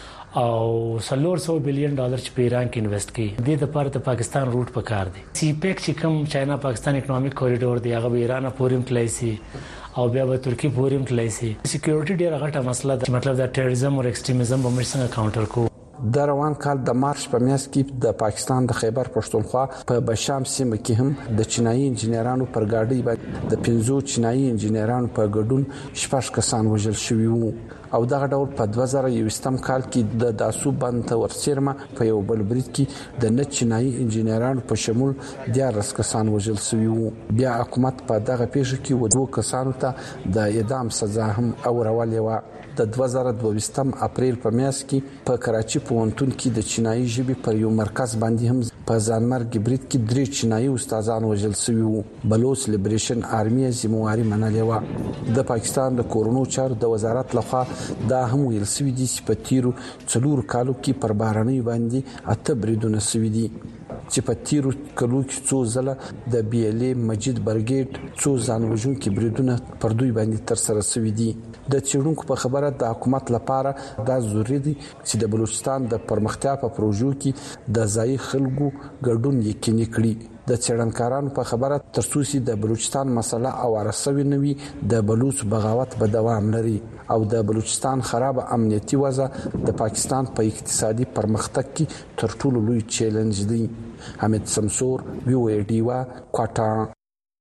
Speaker 16: او $400 بلین چې په ایران کې انویسټ کړي. د دې لپاره د پاکستان روټ پکار دی. سی پیک چې کوم چاینا پاکستان اکونومیک کوریډور دی هغه به ایران پورې تللی سي او بیا به ترکی پورې تللی سي. سکیورټي ډیره غټه مسله ده. مطلب دا ټیرریزم او ایکستریمیزم به موږ څنګه کاونټر کوو.
Speaker 13: د روان کال د مارچ په میاشت کې د پاکستان د خیبر پښتونخوا په بشام سیمه کې هم د چینایي انجنیرانو پر ګاډي باندې د 5 چینایي انجنیرانو په ګډون 6 کسان وژل شوي وو. او دغه ډول په 2020 کال کې د داسو بند ورسېرمه په یو بل برید کې د نه چینایي انجنیرانو په شمول 10 کسان وژل شوي وو. بیا حکومت په دغه پیښه کې 2 کسانو ته د اعدام سزا هم اورولې و. د 2022 اپریل په میاشت کې په کراچي پوهنتون کې د چینایي ژبې پر یو مرکز باندې هم په ځانمرګ برید کې 3 چینایي استادان وژل شوي وو. بلوچ لیبریشن آرمي ذمہواری منلې و. د پاکستان د کورونو چارو د وزارت لخوا دا هم ویل شوی دی چې په تیرو 4 کالو کې پر بهرنۍ باندې 8 بریدونه شوي دي. چې په تیرو کلو کې څو ځله د بیلې مجید برګیټ څو ځانوژونکو بریدونه پر دوی باندې تر سره شوي دي. د چېرونکو په خبره د حکومت لپاره دا ضروري دي چې د بلوچستان د پرمختیا په پروژو کې د ځای خلکو ګډون یقیني کړي. د څېړنکارانو په خبره ترڅو چې د بلوچستان مسله اواره شوې نه وي د بلوچ بغاوت به دوام لري او د بلوچستان خراب امنیتي وضع د پاکستان په اقتصادي پرمختګ کې تر ټولو لوی چیلنج دی. حمید سمسور وی او ډیوا کوټا.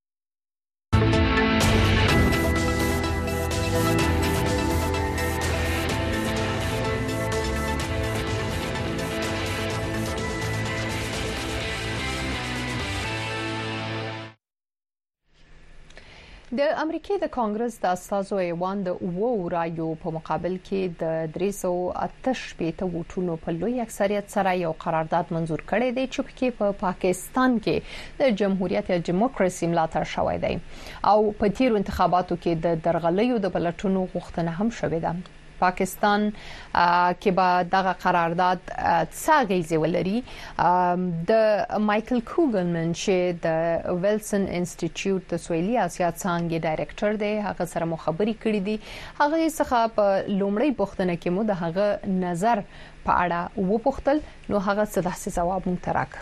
Speaker 1: د امریکای د کانګرس د اساسو ایوان د وو رایو په مقابل کې د 388 ووټونو په لوی اکثریت سره یو قرارداد منزور کړی دی چې په پاکستان کې د جمهوریت یا دیموکراسي ملاتړ شوی دی او په تیرو انتخاباتو کې د درغلیو د بلټونو غوښتنه هم شوې ده. پاکستان کې به دغه قرارداد څاګیزه ولري. د مايكل کوګلمن چې د ویلسن انسټیټیوټ د سویلي اسیا څانګې ډایریکټر دی هغه سره مخابري کړې دي. هغه څخه په لومړی پوښتنه کې مو د هغه نظر په اړه وپوښتل نو هغه څه داسې جواب مونږ تراک.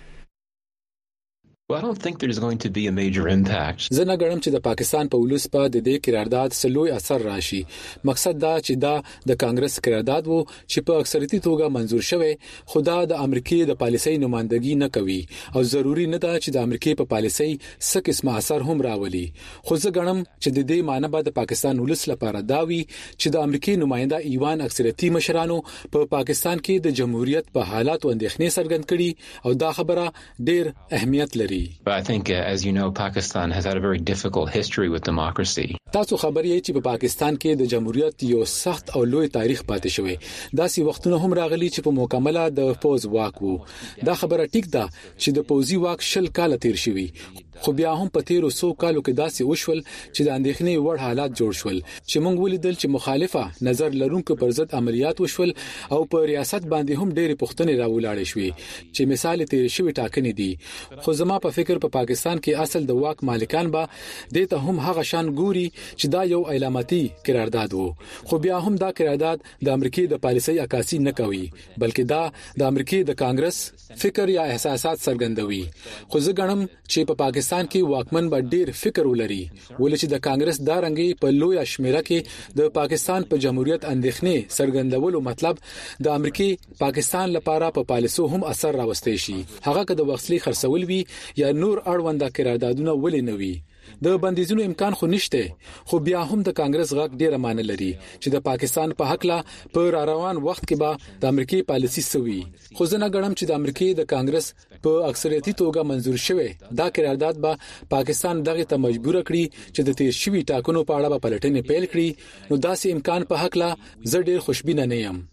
Speaker 17: Well, I don't think there's going to be a major impact.
Speaker 18: زه نه غواړم چې د پاکستان په ولس په د دې قرارداد سلوي اثر راشي. مقصد دا چې دا د کانګرس قرارداد وو چې په اکثریتي توګه منزور شوی خدا د امریکای د پالیسۍ نمائندګي نه کوي او ضروری نه ده چې د امریکای په پالیسۍ څه قسمه اثر هم راولي. خو زه غواړم چې د دې معنی به د پاکستان ولس لپاره داوي چې د امریکای نماینده ایوان اکثریتي مشرانو په پاکستان کې د جمهوریت په حالات اندېښنې څرګند کړي او دا خبره ډېر اهمیت لري.
Speaker 17: But I think, as you know, Pakistan has had a very difficult history with democracy.
Speaker 18: تاسو خبرې چې په پاکستان کې د جمهوریت یو سخت او لوی تاریخ پاتې شوی. داسې وختونه هم راغلي چې په مکمله د پوز واک وو. دا خبره ټیک ده چې د پوزي واک 10 کال تیر شوی. خو بیا هم په تیرو 100 کالو کې داسې وشول چې د اندېښنې وړ حالات جوړ شول چې موږ ولیدل چې مخالفه نظر لرونکو پر ضد عملیات وشول او په ریاست باندې هم ډېری پوښتنې راولاړې شوې چې مثال تیر شوی ټاکنې دي. خو زما په فکر په پاکستان کې اصل د واک مالکان به د ته هم هغه شان ګوري چې دا یو اعلاماتي قرارداد وو. خو بیا هم دا قرارداد د امریکای د پالیسۍ عکاسي نه کوي بلکې دا د امریکای د کانګرس فکر یا احساسات څرګندوي. خو زه غواړم چې په پاکستان کې واکمن به ډیر فکر ولري ولې چې د کانګرس دا رنګي په لوی شمیره کې د پاکستان په جمهوریت اندېښنې څرګندولو مطلب د امریکای پاکستان لپاره په پالیسو هم اثر راوستي شي. هغه که د وسلې خرڅول وي یا نور اړونده قراردادونه ولې نه وي. د بندیزونو امکان خو نشته خو بیا هم د کانګرس غږ ډیره معنی لري چې د پاکستان په حق لا پر روان وخت کې به د امریکای پالیسي سوي. خو زه نه غواړم چې د امریکای د کانګرس په اکثریتي توګه منزور شوی دا قرارداد به پاکستان دغه ته مجبور کړي چې د تیر شوی ټاکنو په اړه په پلټنې پیل کړي. نو داسې امکان په حق لا زه ډیر خوشبینه نه یم.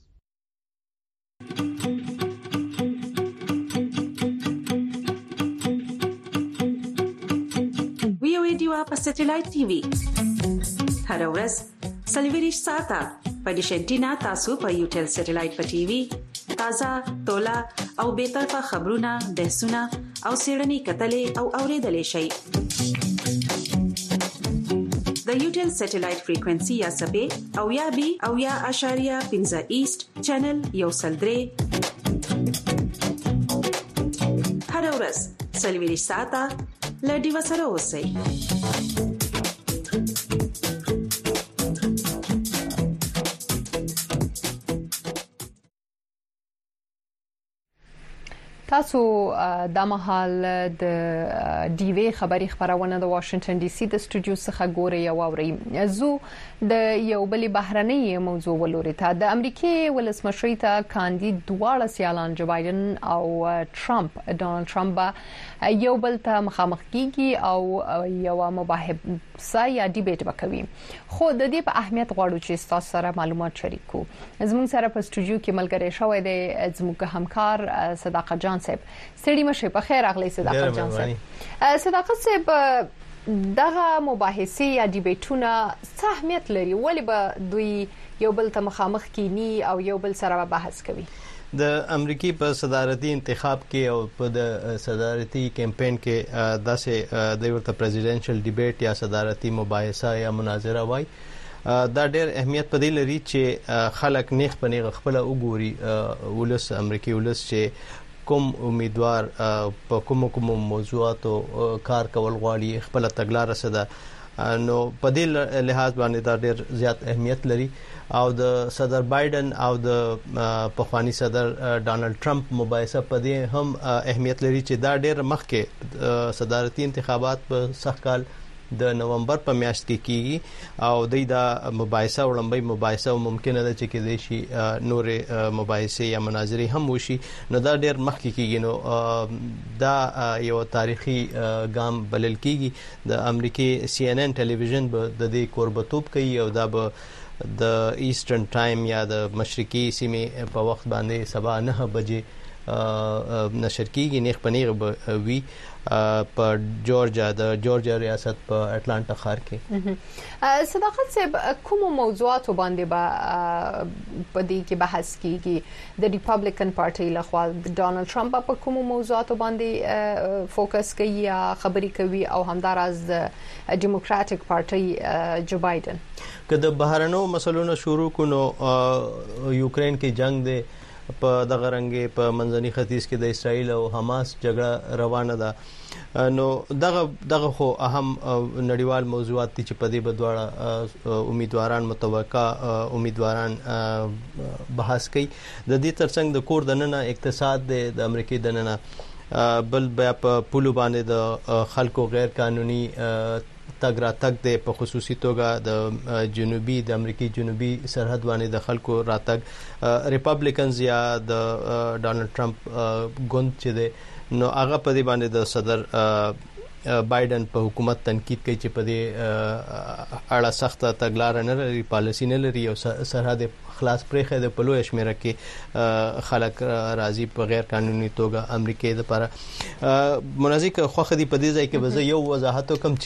Speaker 19: ډیوا په سټلایټ ټي وي هر ورځ سلیویریش ساته په ډیشنټینا تاسو په یوټل سټلایټ په ټي وي تازه تولا او به طرفه خبرونه بحثونه او سیړنی کتلې او اوریدلې شي. د یوټل سټلایټ فریکوئنسي یا سبې او یا بي او یا اشاریه 15 ایست چینل یو سلدري هر ورځ سلیویریش ساته لډي وسره اوسئ.
Speaker 1: تاسو د مهال د ډیوی خبري خبرونه د واشنگټن ډي سي د سټوډیو څخه ګوري او اوري. زو د یو بل بهرنۍ موضوع ولوري ته د امریکای ولسمشر ته کاندید دواړه سیالان جو بایدن او ټرمپ ډونالد ټرمپ یو بل ته مخامخ کیږي او یو مباحثه یا ډیبیټ وکوي. خو د دې په اهمیت غواړو چې تاسو سره معلومات شریک کو. زموږ سره په سټوډیو کې ملګری شوی دی زموږ همکار صداقت جان صاحب. سړي مشه په خیر اغلی صداقت جان صاحب. صداقت صاحب دغه مباحثه یا ډیبیټونه څه اهمیت لري؟ ولې به دوی یو بل ته مخامخ کینی او یو بل سره بحث کوي؟
Speaker 20: د امریکای په صدارتي انتخاب کې او په د صدارتي کمپاین کې داسې د ورته پریزیډنشل ډیبیټ یا صدارتي مباحثه یا مناظره وای دا ډېر اهمیت پدې لري چې خلک نیغ په نیغ خپل وګوري ولس امریکای ولس چې کوم امیدوار په کوم موضوعاتو کار کول غواړي خپل تګلارې سره نو په دې لحاظ باندې دا ډېر زیات اهمیت لري او د صدر بایدن او د پخوانی صدر ډانلډ ټرمپ مباحثه په دې هم اهمیت لري چې دا ډېر مخکې صدارتي انتخابات په سخت کال د نومبر په میاشت کې کیږي او دا مباحثه وړاندې مباحثه ممکنه ده چې کې شي نورې مباحثه یا مناظرې هم وشي نو دا ډېر مخکې کیږي نو دا یو تاریخي ګام بلل کیږي د امریکای CNN ټلویزیون به د دې قربتوب کوي او دا به د ایسټرن ټایم یا د مشرقي سیمې په وخت باندې سبا 9 بجې نشر کیږي نیغ پنیغ وی په جورجیا ریاست په اټلانټا ښار کې
Speaker 1: صداقت صاحب کوم موضوعات باندې په دې کې بحث کیږي د ریپبلیکن پارټي لخوا ډونالد ټرمپ په کوم موضوعات باندې فوکس کوي یا خبري کوي او همدارس د ډیموکراټک پارټي جو بایدن
Speaker 20: کله بهرنو مسلونو شروع کونو یوکرين کې جنگ دی په دغه رنګ په منځني ختیځ کې د اسرایل او حماس جګړه روانه ده نو دغه خو اهم نړیوال موضوعات دي چې په دې بدواړه امیدواران متوقع امیدواران بحث کوي د دې ترڅنګ د کور دننه اقتصاد د امریکای دننه بل بیا په پولو باندې د خلکو غیر قانوني تګ راتګ د په خصوصي توګه د امریکای جنوبي سرحد باندې د خلکو راتګ ریپبلیکنز یا د ډونالد ټرمپ ګوند چې ده نو هغه په دې باندې د صدر بایدن په حکومت تنقید کوي چې په دې اړه سخت تګلارې نه لري پالیسی نه لري او سرحد خلاص پرېخه د پلوه شمیره کې خلک راضي په غیر قانوني توګه امریکای د لپاره منازیک خوخه دی په دې ځای کې به یو وضاحت کوم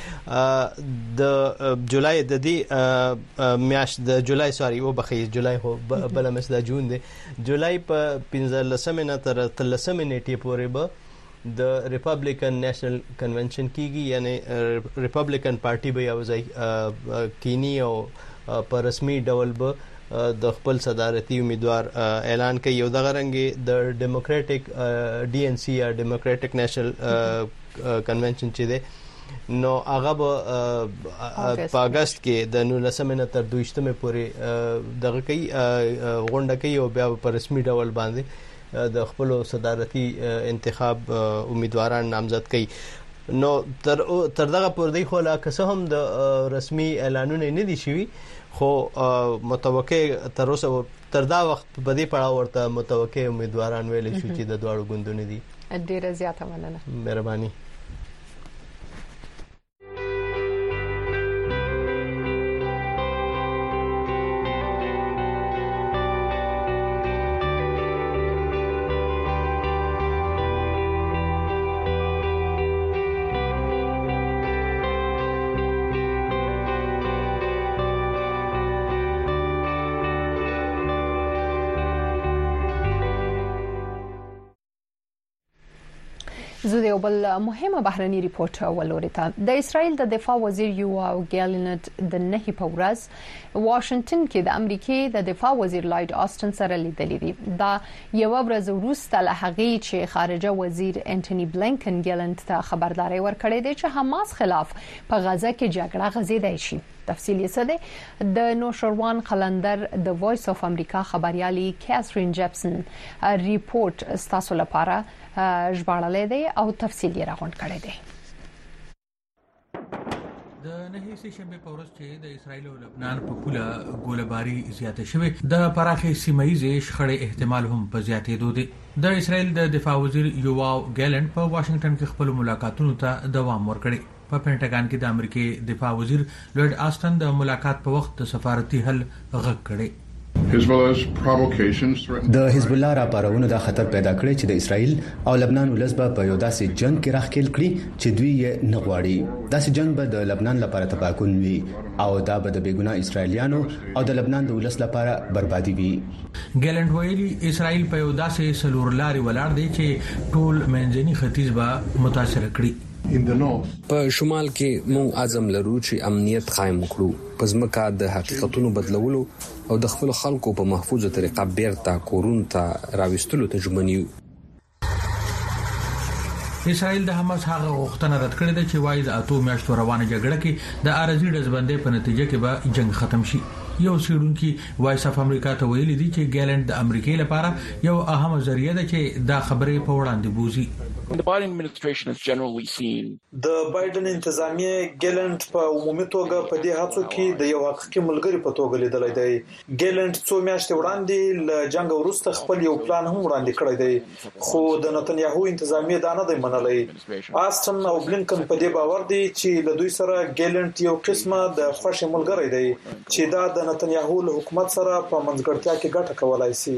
Speaker 20: چې د جولای د دې میاشت د جولای سوري او بخي جولای هو بل مس د جون دی جولای په 15 نه تر 13 نیټه پورې به د ریپبلیکن نېشنل کنونشن کیږي یعنی ریپبلیکن پارټي به یو ځای کینی او په رسمي ډول به د خپل صدارتي امیدوار اعلان کوي یو دغه رنګ د ډیموکراټک DNC یا ډیموکراټک نېشنل کنونشن چې ده نو هغه په اگست کې د 19 نه تر 22 پورې دغه کوي غونډه کوي او بیا په رسمي ډول باندې د خپل صدارتي انتخاب امیدواران نامزد کوي نو تر دغه پر دی خو لا که هم د رسمي اعلانونه نه دي شوي خو متوقع تر اوسه تر دا وخت په دې پړاو ورته متوقع امیدواران ویل شو چې د دواړو ګوندونو دي
Speaker 1: ډیره زیاته مننه
Speaker 20: مهرباني
Speaker 1: زه د یو بل مهمه بهرني ریپورت ولورته د اسرایل د دفاع وزیر یوآو ګالنټ د نهي په ورځ واشنگټن کې د امریکای د دفاع وزیر لایډ آستن سره لیدلې دي دا یو ورځ وروسته له هغه چې خارجه وزیر انټونی بلینکن ګالنټ ته خبرداري ورکړې ده چې حماس خلاف په غزه کې جګړه غزیدای شي تفصیل یې څه دی د نوشروان قلندر د وایس اف امریکا خبريالي کیثرین جپسن ریپورت ستاسو لپاره ژباړلې دی او تفصیل یې راغونډ کړی دی
Speaker 21: د نهي سشنبه په ورځ چې د اسرایل او لبنان په پوله ګولباري زیاته شوه د پراخه سیمایي شخړې احتمال هم په زیاتېدو دي د اسرایل د دفاع وزیر یوآو ګالنټ په واشنگټن کې خپل ملاقاتونو ته دوام ورکړي په پینټاګان کې د امریکای دفاع وزیر لارډ آستن د ملاقات په وخت د سفارتي حل غږ کړي
Speaker 3: د حزب الله را پارونو دا خطر پیدا کړی چې د اسرایل او لبنان ولسبه په یو داسې جنگ کې راخېل کړي چې دوی یې نه غواړي. داسې جنگ به د لبنان لپاره تباکون وي او دا به د بیګناه اسرایلیانو او د لبنان د ولس لپاره بربادي وي.
Speaker 21: ګیلنټ ویلي اسرائیل په یو داسې سلور لاري ولاړ دی چې ټول منځني ختیځ به متاثر کړي.
Speaker 22: په شمال کې مونږ عزم لرو چې امنیت قائم کړو، پزماکه د حقیقتونو بدلولو او د خپل خلکو په محفوظه طریقه بیرته کورون ته راوستلو ته ژمنیو.
Speaker 21: اسرائیل د حماس هغه غوښتنه رد کړې ده چې وايي د اتو میاشتو روانه جګړه کې د ارزي دزبندې په نتیجه کې به جنگ ختم شي. یو سیډونکي وایس اف امریکا ته ویلي دي چې ګیلنټ د امریکای لپاره یو اهم ذریعہ ده چې دا خبرې په وړاندې بوزي.
Speaker 23: The Biden administration has generally seen
Speaker 24: د بایدن انتظامیه ګیلنټ په عمومي توګه په دې هڅو کې د یو حقیقي ملګری په توګه لیدلای دی. ګیلنټ څو میاشتې وړاندې له جنگ وروسته خپل یو پلان هم وړاندې کړی دی، خو د نتنیاهو انتظامیه دا نه دی منلای. آستن او بلینکن په دې باور دي چې له دوی سره ګیلنټ یو قسمه د خوشي ملګری دی چې دا د نتنیاهو له حکومت سره په منځګړتیا کې ګټه کولای شي.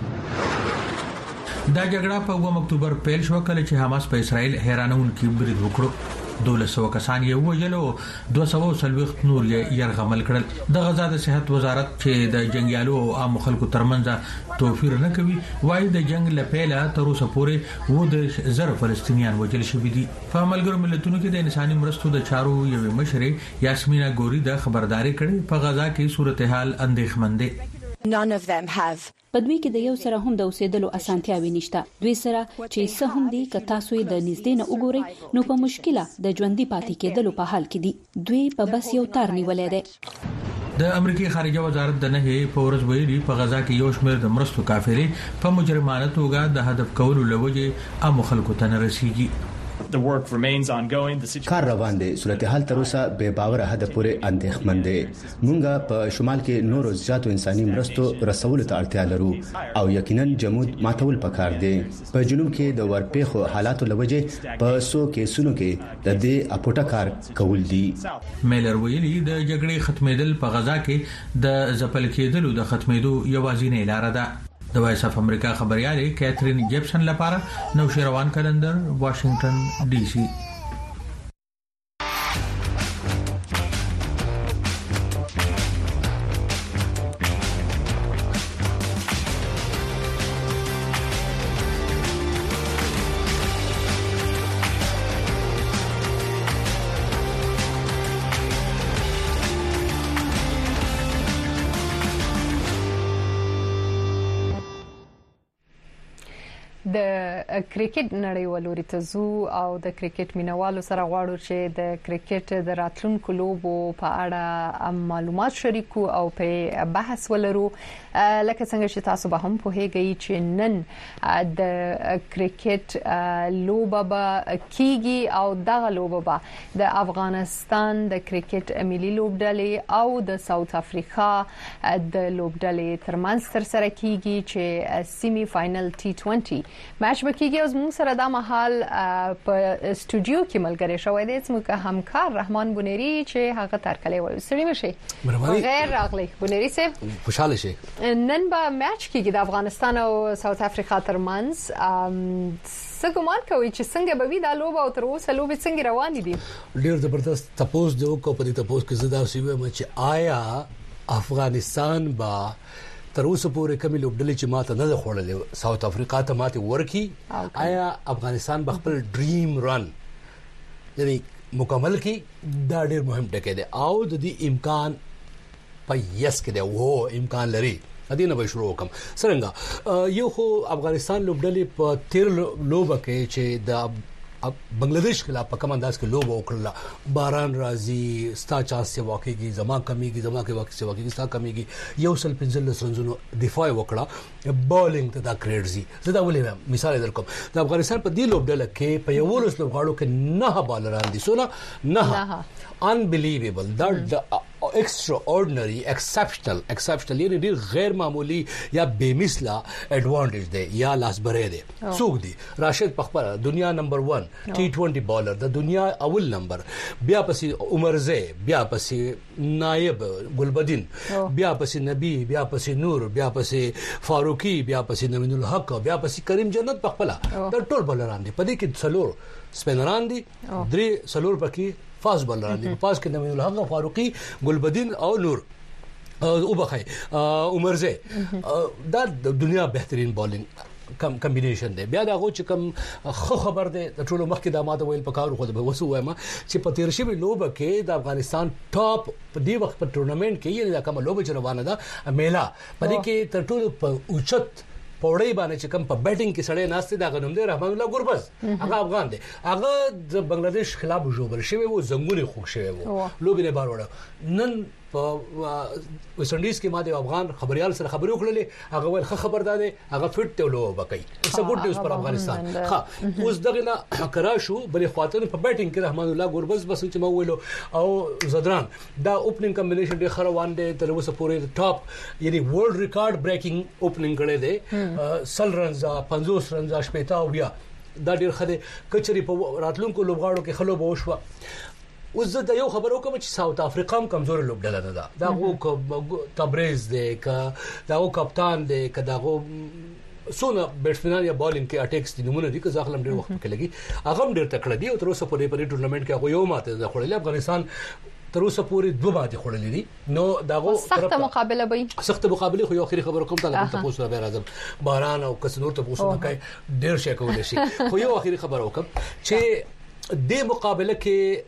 Speaker 21: دا جګړه په 2 اکتوبر پیل شو کله چې حماس په اسرائیل حیرانونکي برید وکړ. 1200 کسان یې وژل او 240 نور یې يرغمل کړل. د غزا د صحت وزارت چې د جنگیالو او عام خلکو ترمنځ توفیر نه کوي وايي د جنگ لپاره تر اوسه پورې 10,000 فلسطینیان وژل شوي دي. په ملګرو ملتونو کې د انساني مرستو د چارو یوې مشرې یاسمینا ګوري د خبرداري کړې په غزا کې صورتحال اندېښمن دي.
Speaker 25: None of them have. بدوی کې د یو سره هم د اوسېدلو اسانتیاوي نشته. دوی سره چې څه هم دي ک تاسو یې د نږدې نه وګورئ نو په مشکله د ژوندۍ پاتې کېدلو په حال کې دي. دوی په بس یو تار نیولې ده.
Speaker 21: د امریکای خارجه وزارت د نه په ورځ ویلي په غزا کې یو شمېر د مرستو کافرې په مجرمانه توګه د هدف کولو لوجه عام خلکو ته نه رسیږي.
Speaker 3: کار روان دي. صورتحال تر اوسه به باور حد پورې اندېښمن دي. مونږه په شمال کې نور زیاتو انساني مرستو رسولو ته اړتیا لرو او یقینا جمود ماتول پکار دي. په جنوب کې د ورپېخو حالاتو لوجه په سو کیسونو کې د دې اپوټه کار کول دي.
Speaker 21: میلر ویلي د جګړې ختمېدل په غزا کې د ځپل کېدلو د ختمېدو یوازینۍ لار ده. د وایس اف امریکا خبريالي کیترین جیپسن لپاره نوشیروان کلندر، واشنگټن ډي سي.
Speaker 1: د کرکټ نړیوالو ریتزو او د کرکټ مینوالو سره غواړو چې د کرکټ د راتلونکو لوبو په اړه معلومات شریکو او په بحث ولرو. لکه څنګه چې تاسو به هم پوهیږئ چې نن د کرکټ لوبه به کیږي او دغه لوبه به د افغانستان د کرکټ ملي لوبډلې او د ساوث افریقا د لوبډلې ترمنځ ترسره کیږي چې سیمی فائنل T20 میچ بکیږي. اوس موږ سره د مهال په استودیو کې ملګری شوی دی زموږ همکار رحمان بونيري چې هغه ترکلې وایي. سړی مشه غیر راغلی بونيري صاحب،
Speaker 26: خوشاله شي.
Speaker 1: نن به میچ کیږي د افغانستان او ساوث افریقا ترمنځ. څه ګمان کوي چې څنګه به وي دا لوبه او تر اوسه لوبې څنګه روانې دي؟
Speaker 26: ډیر زبردست تپوس دی کو په دې تپوس کې زدا سیوه مچ آیا افغانستان با تر اوسه پورې کمی لوبډلې چې ماته نه خوړلې ساوث افریقا ته ماته ورکی. آیا افغانستان بخپل ډریم رن یعنی مکمل کی دا ډیر مهم ټکی دی او د دې امکان په یس کې دی وو امکان لري ادینه به شروع کوم څنګه یو خو افغانستان لوبډلې په 13 لوبه کې چې د بنگلاديش خلاف په کوم انداز کې لوب وکړه باران راځي ستا چانس سے واقعي زما کمیږي زما کې واقعي واقعي ستا کمیږي یو سل پنځل رنزونو دفاع وکړه بالینګ ته دا کریډزي زه دا ولې مثال درکوم د افغانستان په دې لوبډله کې په یو ولس لوبغاړو کې نه بالران دي سونه نه انبلیویبل دا ایکسترا اورډینری ایکسپشنل یعنی ډیر غیر معمولی یا بے مثله ایڈوانټیج دی یا لاسبره دی څوک دی راشد پخپل دنیا نمبر 1 T20 بالر د دنیا اول نمبر بیا پسې عمرزه بیا پسې نائب ګلبدین بیا پسې نبی بیا پسې نور بیا پسې فاروقی بیا پسې نوین الحق بیا پسې کریم جنت پخپل د ټول بالران دي پدې کې څلور سپینران دي درې څلور پکې فاست بالران دي پاس کې نوین الحق فاروقی ګلبدین او نور او بخای عمرزه دا د دنیا بهترین بالینګ کمبینیشن دی بیا دا غو چې کوم خبر دی د ټولو مخکې د ماده ویل پکارو خو به وسو وایم چې په تیر شوی لوبه کې د افغانستان ټاپ په دی وخت په ټورنمنت کې یعنی دا کوم لوبه چې روانه ده میلا په دې کې تر ټولو په اوچت پوړی باندې چې کوم په بیټینګ کې سړی ناشته دا غنوم دی رحمان الله ګوربز هغه افغان دی هغه د بنگلاديش خلاف جوړ شوی وو زنګونی خوښ شوی وو لوبې نه بار وړه نن په ویسټ انډیز کې ماده افغان خبريال سره خبرې وکړلې هغه ول خبردار دی هغه فټ ته لو بکای څه ګډ نیوز پر افغانستان ها اوس دغه نه کراشو بلې خواتن په بیټینګ کې رحمان الله ګوربز بس چې مو ویلو او زدران دا اوپننګ کمبینیشن ډېر خروان دی تر اوسه پورې ټاپ یعنی ورلد ریکارډ بریکینګ اوپننګ کړی دی سل رنزا 50 رنزا شپېتا او بیا دا ډېر خله کچري په راتلونکو لوبغاړو کې خلو به وشو اوس زه یو خبرو کوم چې ساوث افریقا هم کمزور لوبډله نه ده دا غو تبریز دی ک دا غو کپتان دی ک دا غو سونه بیټسمنان یا بالینګ کې اٹیکس دي نمونه دي که ځخلم ډېر وخت کې لګي هغه هم ډېر تکړه دي او تر اوسه په ټورنمنت کې هغه یو ماته ده خوري افغانستان تر اوسه پورې دوه ماته خورلې دي نو داغه
Speaker 1: سخت مقابله وي سخت
Speaker 26: مقابله خو یو اخري خبر کوم ته تاسو به راځم باران او کس نور ته پوښتنه کوي ډېر شي کولای شي خو یو اخري خبر وکم چې د مقابله کې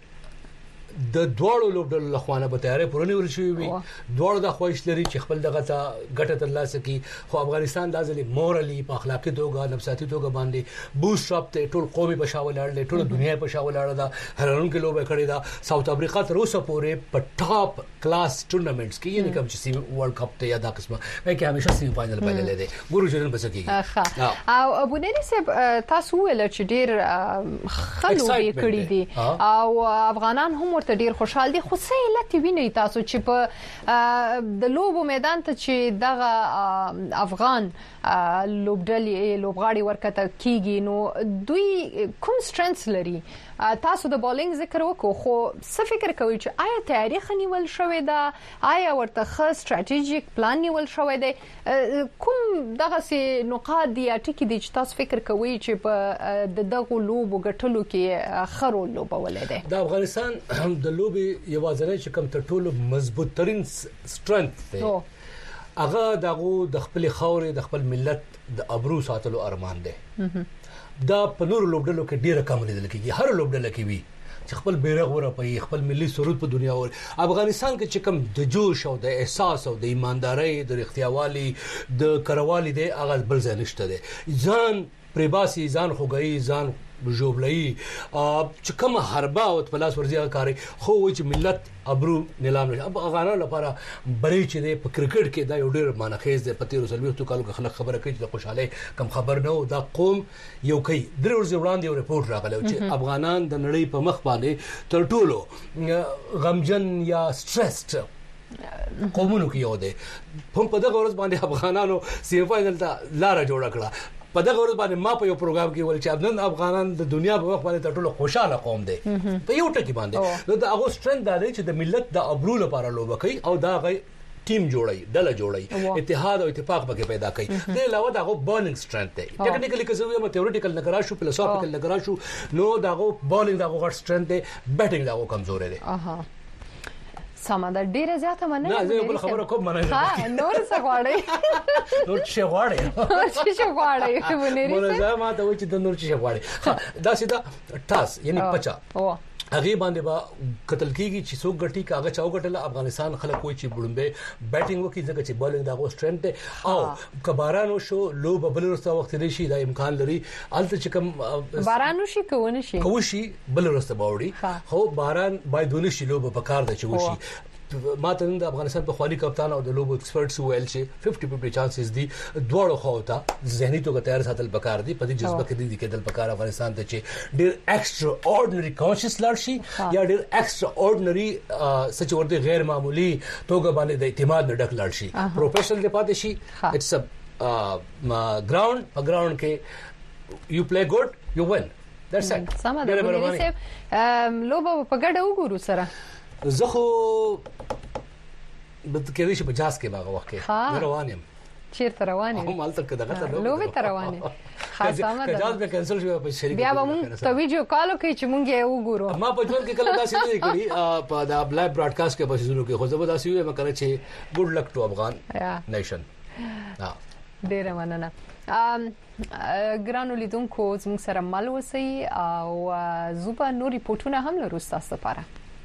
Speaker 26: د دوړو لوبډلو لخوانه به تیارې پرونی ورشي وي دوړو د خوښ لري چې خپل دغه ته ګټه ترلاسه کړي خو افغانستان د ځلې مورالي په اخلاقي توګه نفسياتي توګه باندې بوست اپ ته ټول قومي په شاول اړل ټول دنیا په شاول اړل دا هرون کې لوبه کړې دا ساوث افریقا تر اوسه پورې په ټاپ کلاس ټورنمنټس کې یعنی کوم چې سیم ورلد کپ ته یا دا قسمه کې همیشه سیم فائنل بللې دي ګورو جنن بس کېږي
Speaker 1: او ابو نری صاحب تاسو ول چې ډیر خلو یې کړی دي او افغانان هم ته ډیر خوشحال دي خو څه علت ویني تاسو چې په د لوبو میدان ته چې دغه افغان لوبغاړي ورکته کیږي نو دوی کوم سترنث لري تاسو د بالینګ ذکر وکړو خو څه فکر کوئ چې آیا تاریخ نیول شوی دا آیا ورته خ ستراتیژیک پلان نیول شوی دی کوم دغه سي نقاط دي ټکی دي چې تاسو فکر کوئ چې په دغه لوبو ګټلو کې خرو لوبه ولې ده
Speaker 26: د افغانستان د لوبي یوازنه چې کوم تر ټولو مضبوط ترين سترنث دی هغه دغه د خپل خاورې د خپل ملت د ابرو ساتلو ارمان دی دا په نور لوبډلو کې ډیره کم لیدل کېږي هر لوبډله کې وي چې خپل بیرغ ورپي خپل ملي سرود په دنیا ور افغانستان کې چې کوم د جوش او د احساس او د ایماندارۍ د اختیاوالي د کروالي د اغاز بل ځای نشته دي ځان پریباسي ځان خوګي ځان جوړلای چې کوم حربا او پلاس ورزيغه کاری خو چې ملت ابرو نیلام اب افغانانو لپاره بری چې د کرکټ کې دا یو ډیر مانخیز د پتیرو سلويختو کالو خلک خبره کوي چې خوشاله کم خبر نه دا قوم یو کوي درې ورځې وړاندې یو ریپورت راغلی چې افغانان د نړۍ په مخ باندې تر ټولو غمجن یا سټرسډ قومونو کې یو دي په دغه ورځ باندې افغانانو سیمه فائنل ته لار جوړ کړه په دغه ورځ باندې ما په یو پروګرام کې ول چې افغانان د دنیا په وخت باندې ټولو خوشاله قوم دي په یو ټکی باندې نو د هغه سترنث دا دی چې د ملت د ابرو لپاره لوبه کوي او دا غي ټیم جوړي ډله جوړي اتحاد او اتفاق به پیدا کوي د علاوه دغه بالینګ سترنث دی ټیکنیکلی که زه یم تھیوریټیکل نګرا شو فلسافیکل نګرا شو نو دغه بالینګ دغه غټ سترنث دی بیټینګ دغه کمزور دی
Speaker 1: سمه ډیره زیاته مننه
Speaker 26: نه زه بل خبره کوم مننه
Speaker 1: ها نور څه غواړي
Speaker 26: نور څه
Speaker 1: غواړي ونری
Speaker 26: مرزه ما ته و چې د نور څه غواړي دا سیدا ټاس یعنی پچا هغه باندې با قتل کیږي چې څوک غټي کاغه چاو غټله افغانستان خلک کوئی چې بړمبه بیټینګ وکي ځکه چې بالینګ دغه سترنث دی او کبارانو شو لوب بل ورسته وخت دی شي دا امکان لري الته چې کوم
Speaker 1: بارانو شي کوونه شي
Speaker 26: بل ورسته باوړي خو باران باید دونه شي لوب په کار د چوشي ماته د افغانستان په خوالي کپتان او د لوبو ایکسپرټس ویل چې 50-50 چانسز دي دوړو خوته ذهني توګه تیار ساتل پکار دي په دې جذبه کې دي کېدل پکار افغانستان ته چې ډېر ایکسترا اورډینری کانشس لارشي یا ډېر ایکسترا اورډینری سچ ورته غیر معمولی توګه باندې د اعتماد نه ډک لارشي پروفیشنل دی پاتې شي اټس ا ګراوند کې یو پلی ګډ یو وین That's it.
Speaker 1: سم ده ولې سه لوبه په ګډه وګورو سره
Speaker 26: زه خو بد کې دې په جاز کې باغ وخت کې روان یم
Speaker 1: چیرته روان یم
Speaker 26: مال تک دغه ته
Speaker 1: لوبه ته روان یم خاصه ده
Speaker 26: جاز به کینسل شو په شریک
Speaker 1: بیا به مونږ ته ویډیو کال کوي چې مونږ یې وګورو
Speaker 26: ما په ژوند کې کله داسې نه کړی په دا لایو براډکاسټ کې په شروع کې خو زه به داسې ویم کړی چې ګډ لک ټو افغان نیشن
Speaker 1: ډیره مننه ګرانو لیدونکو زموږ سره مل وسی او زوبا نور ریپورتونه هم لرو تاسو لپاره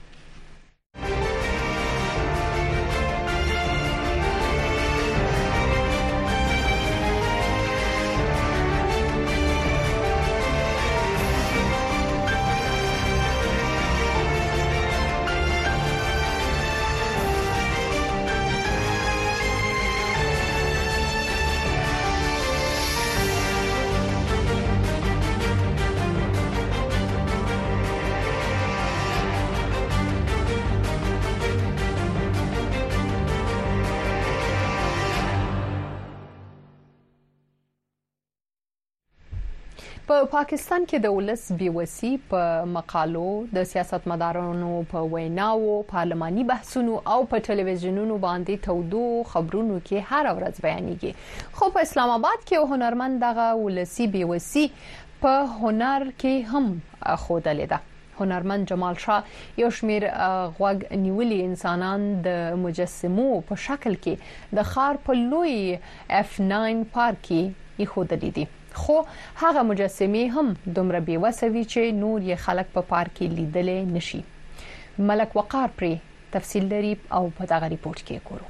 Speaker 1: په پاکستان کې د ولس بیوسی په مقالو د سیاستمدارانو په ویناو پارلماني بحثونو او په ټلویزیونونو باندې تودو خبرونو کې هر ورځ بیانېږي خو په اسلام آباد کې هنرمند دغه ولسی بیوسی په هنر کې هم خودلې ده هنرمند جمال شاه یو شمیر غوږ نیولي انسانان د مجسمو په شکل کې د خار په لوی F9 پارک کې خودلې دي خو هغه مجسمه هم دومره بیوسوي چې نور یې خلک په پارک کې لیدل نشي ملک وقار پر تفصیل لري او په دغه ریپورت کې ګورو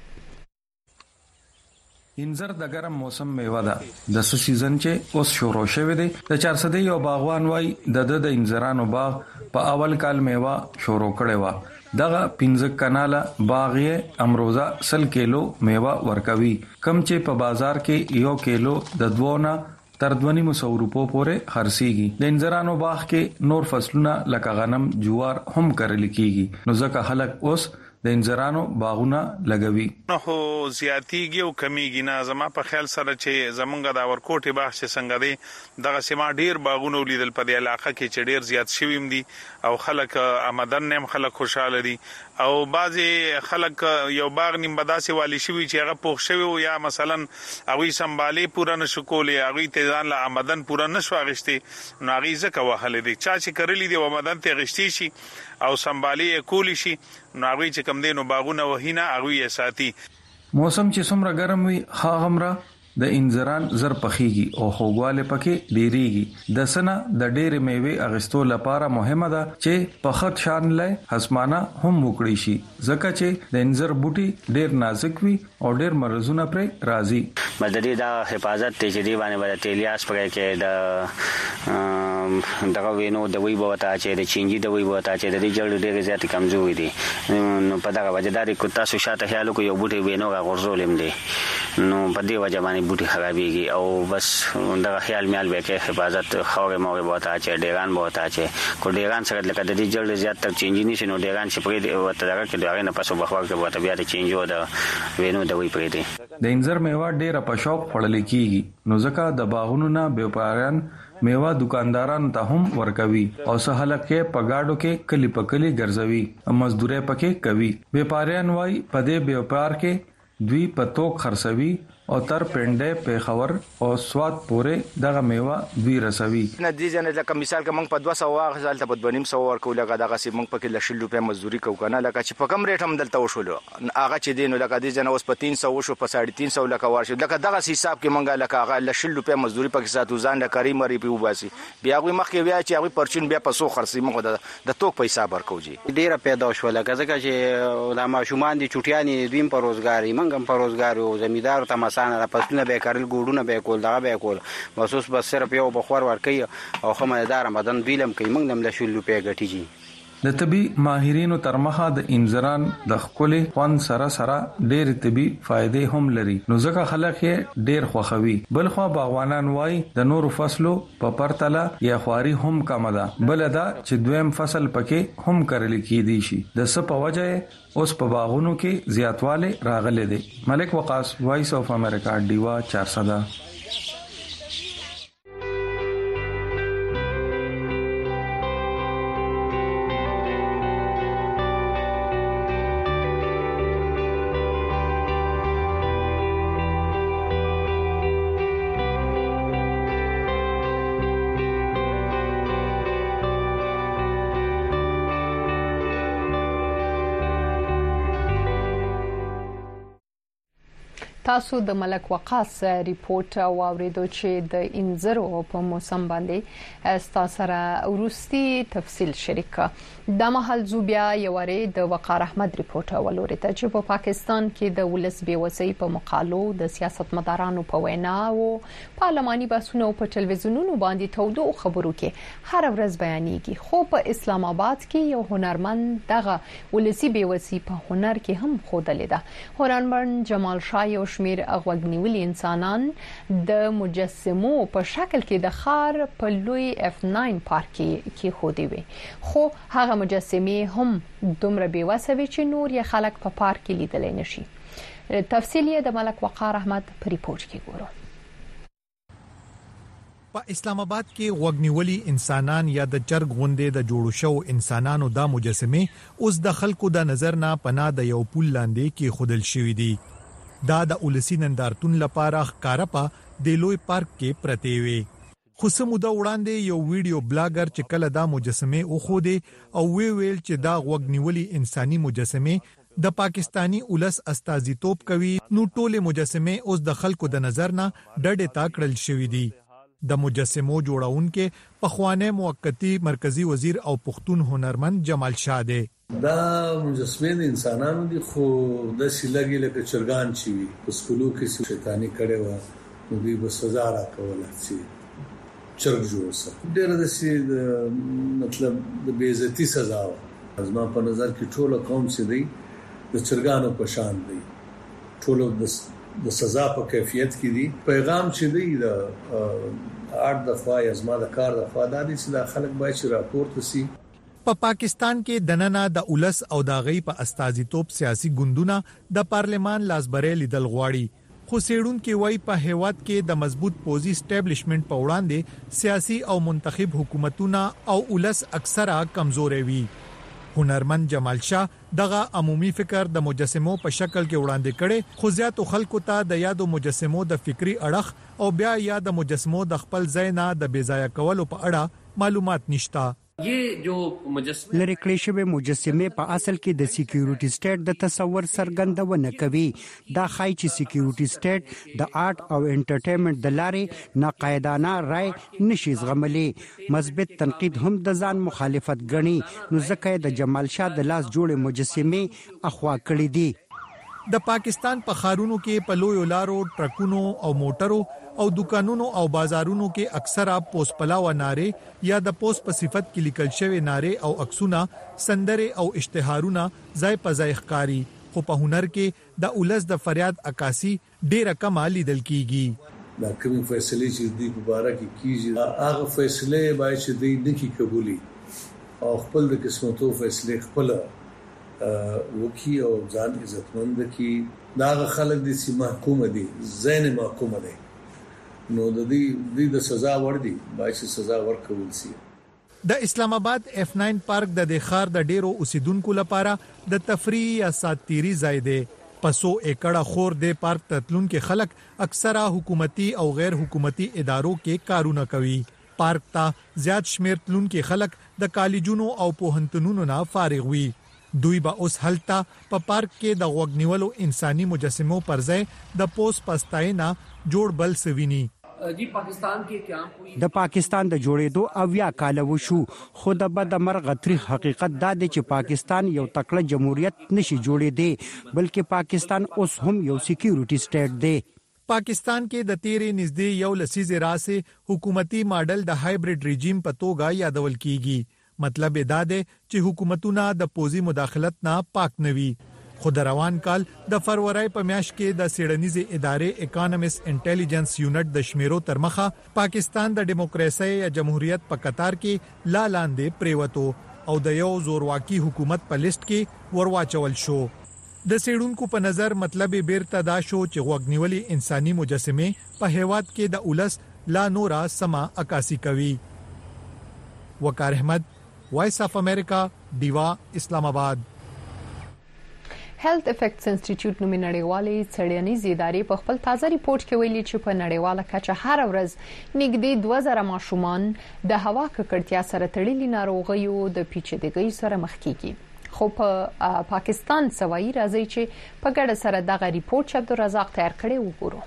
Speaker 2: انځر د ګرم موسم میوه ده د سو سیزن چې اوس شروع شوه دی د 400 یو باغوان وای د انځرانو باغ په اول کال میوه شروع کړي و دغه 15 کناله باغ یې امروزه 100 کیلو میوه ورکوي کم چې په بازار کې 1 کیلو د 2 تر 200 روپو پورې خرڅيږي د انځرانو باغ کې نور فصلونه لکه غنم جوار هم کرل کیږي نو ځکه خلک اوس د انځرانو باغونه لګوي
Speaker 4: نو خو زیاتیږي او کمیږي نه زما په خیال سره چې زمونږ د ورکوټي باغ چې څنګه دی دغه سیمه ډیر باغونه لیدل په دې علاقې کې چې ډیر زیات شویم دي او خلک آمدن نیم خلک خوشاله دي او بعضي خلک یو باغ نیم بداسي والی شوی چې هغه پوښ شوی او یا مثلا اوی سمبالي پورا نشو کولې اوی تیزان لا آمدن پورا نشو اغشتي نو هغه ځکه وهله دي چا چې کړلی دی آمدن ته غشتي شي او سمبالي کولی شي نو هغه چې کم دینو باغونه وهینه هغه یې ساتي
Speaker 2: موسم چې څومره ګرم وي هغه د انځران زر پخېږي او خوګواله پکې ډیریږي د سنه د ډېر میوه اغستو لپاره مهمه ده چې په خط شان لای حسمانه هم وکړي شي ځکه چې د انځر بوټي ډېر نازک وي او ډېر مرزونه پر راځي
Speaker 5: مددي دا حفاظت ته چې دی باندې تیلیاس پکې کې دغه وینو د وی بوتا چې د چینجی د وی بوتا چې د دې جوړ ډېر زیات کمزوري دي نو په دغه وجداري کو تاسو شاته خیالو کو یو بوټي وینو غورځولم دي نو په دې وجه باندې بوټي خرابېږي او بس دغه خیال میال به کې حفاظت خوره موږ بوتا چې ډیران بوتا چې کو ډیران سره لکه د دې جوړ زیات تر چینجی نشي نو ډیران چې پرې وته دغه کې دغه نه پاسو بخور کې بوتا بیا د چینجو د وینو د وی پرې دي
Speaker 2: د انځر میوه ډېر په شوق خړل کیږي نو ځکه د باغونو نه بیوپاران میوه دکاندارانو ته هم ورکوي او سهالک کې پګاډو کې کلی پکلی ګرځوي مزدوري پکې کوي بیوپاریان وای پدې بیوپار کې دوی پتو خرڅوي او تر پنده په خبر او سواد پورې دغه میوه دوی رسوي
Speaker 6: نه دي جن لکه مثال که موږ په 200 غزل ته په 200 ورکو لکه دغه سي موږ په کې لشل روپیا مزدوري کو کنه لکه چې په کم ریټ هم دلته وشولو هغه چې دینو لکه دي جن اوس په 300 وشو په 350 لکه ورشو لکه دغه حساب کې موږ لکه هغه لشل روپیا مزدوري پکې ساتو ځان د کاری مری په وباسي بیا غوي مخ کې بیا چې هغه پرچین بیا په سو خرسي موږ د توک پیسې ورکوږي
Speaker 8: ډیره پیدا شو لکه ځکه چې د ماشومان دي چټیانی دویم په روزګاری منګم په روزګار او زمیدار ته مسانه پسونه به کارل ګوډونه به کول دا به کول مخصوص بس صرف یو بخور ورکي او خمدار مدن بیلم کوي موږ نم له شلو په غټیږي
Speaker 2: د طبي ماهرینو تر مخه د انځران د خپل خوان سره ډېر طبي فائدې هم لري، نو ځکه خلک یې ډېر خوښوي. بل خو باغوانان وای د نورو فصلو په پرتله یا خواري هم کم ده، بل دا چې دویم فصل پکې هم کرل کېدی شي. د څه په وجه اوس په باغونو کې زیاتواله راغلي دي. ملک وقاص، وایس اف امریکا، ډیوا 400.
Speaker 1: تاسو د ملک وقاص ریپورت واوریدو چې د انځرو په موسم باندې استاسره ورستي تفصیل شریک. د محل زوبیا یوری د وقار احمد ریپورت ولورته چې په پاکستان کې د ولس بیوسۍ په مقالو د سیاستمدارانو په وینا او پارلماني بحثونو په ټلویزیونونو باندې تودو خبرو کې هر ورځ بیانېږي، خو په اسلام آباد کې یو هنرمند دغه ولسی بیوسۍ په هنر کې هم خودلې ده. هنرمند جمال شاه شمیر اغوګنیولي انسانان د مجسمو په شکل کې د خار په لوی F9 پارک کې خودي وي، خو هغه مجسمې هم دومره بیوسوي چې نور یې خلک په پارک کې لیدل نشي. تفصیل یې د ملک وقار احمد په ریپورت کې ګورو.
Speaker 7: په اسلام آباد کې غوګنیولي انسانان یا د چرګ غوندې د جوړو شو انسانانو د مجسمې اوس د خلکو د نظر نه پناه د یو پول لاندې کې خودل شوې دي. دا د اولسی نندارتون لپاره ښکارپا د لوی پارک کې پرته وي. خو سموده وړاندې یو ویډیو بلاګر چې کله دا مجسمه اوخوده او ویل چې دا غوګنیولي انساني مجسمه د پاکستانی اولس استازیتوب کوي، نو ټوله مجسمه اوس د خلکو د نظر نه ډډه تا کړل شوې دي. د مجسمو جوړونکو په خوانه موقتی مرکزی وزیر او پښتون هنرمند جمال شاه دی.
Speaker 9: دا مجسمه د انسانانو دي، خو د سیلګي لکه چرګان چی وي په سکولو کې شیطانی کړي و، نو دوی به سزا راکوله چې چرګ جوړ سه. ډېر د سي مطلب د بیزتی سزا و. ازما په نظر کې ټول قوم سي دی د چرګانو په شان دی، ټول د سزا په کیفیت کې دي. پیغام چې دی د آرت د خوا ازما د کار د خوا د دې چې خلک باید چې راپورته سي.
Speaker 7: په پاکستان کې دننه د اولس او د غي په استازیتوب سیاسي ګوندونه د پارلمان لاسبرې لیدل غواړي، خو سیډون کې وای په هیواد کې د مضبوط پوزي اسټابلیشمنت په وړاندې سیاسي او منتخب حکومتونه او اولس اکثره کمزورې وي. هنرمند جمال شاه دغه عمومي فکر د مجسمو په شکل کې وړاندې کړي، خو زیاتو خلکو ته د یادو مجسمو د فکری اړخ او بیا یا د مجسمو د خپل ځای نه د بیځای کولو په اړه معلومات نشته.
Speaker 10: لری کړی شوی مجسمه په اصل کې د سکیورټي سټیټ د تصور څرګندونه کوي. دا خای چې سکیورټي سټیټ د آرت او انټرټینمنت د لارې ناقاعدانه رائے نشي زغملي. مثبت تنقید هم د ځان مخالفت غني، نو ځکه د جمال شاه د لاس جوړ مجسمه اخوا کړی دي.
Speaker 7: د پاکستان په خارونو کې په لویو لارو، ټرکونو او موټرو او دکانونو او بازارونو کې اکثره پوس پلاو ناره یا د پوس په صفت کې لیکل شوی ناره او عکسونه، سندره او اشتهارونه ځای په ځای ښکاری، خو په هنر کې د اولس د فریاد عکاسي ډیره کم لیدل کیږي.
Speaker 9: دا کوم فیصله چې دی مبارک کیږي هغه فیصله باید چې دی نکي قبولي او خپل د قسمتو فیصله خپل وکي او ځان عزتمند کی. دا خلک دي چې محکوم دي، زین محکوم دي، نو د دې د سزا ور دي، باید سزا ورکول شي.
Speaker 7: د اسلام آباد F9 پارک د خار د ډیرو اوسیدونکو لپاره د تفریح یا ساتيري ځای دی. پسو ایکړه خور د پارک تتلون کې خلک اکثره حکومتي او غیر حکومتي ادارو کې کارونه کوي. پارک ته زیات شمیر تلون کې خلک د کالجونو او پوهنتونونو نه فارغ وي. دوی به اوس هلته په پارک کې د غوګنیولو انساني مجسمو پر ځای د پوس پستاینا جوړ بل سوینی.
Speaker 10: د پاکستان د جوړېدو اویا کال وشو، خو د بد مرغ تری حقیقت دا دی چې پاکستان یو تکړه جمهوریت نشي جوړېدی، بلکې پاکستان اوس هم یو سکیورټي سټیټ دی.
Speaker 7: پاکستان کې د تیرې نږدې یو لسیزې راسه حکومتي ماډل د هایبرډ رژیم په توګه یادول کیږي. مطلب دا دی چې حکومتونه د پوزي مداخلت نه پاک نوي. خو د روان کال د فروری په میاشت کې د سیډنیزي ادارې اکانومست انټيليجنس یونټ د شمیرو تر مخه پاکستان د دیموکراسي یا جمهوریت په قطار کې لاندې پریوتو او د یو زورواکي حکومت په لیست کې ورواچول شو. د سیډونکو په نظر مطلب بیرته دا شو چې غوګنیولي انساني مجسمه په هیواد کې د اولس لا نورا سما عکاسي کوي. وقار احمد، وایس اف امریکا، دیوا، اسلام آباد.
Speaker 1: هیلث افیکټس انسټیټیوټ نومي نړیوالې څېړنیزې ادارې په خپل تازه ریپورت کې ویلي چې په نړیواله کچه هر ورځ نږدې 2000 ماشومان د هوا ککړتیا سره تړلي ناروغیو د پیچیدګۍ سره مخ کیږي. خو په پاکستان سوایي راځي چې په ګډه سره دغه ریپورت چې عبدالرزاق تیار کړی وګورو.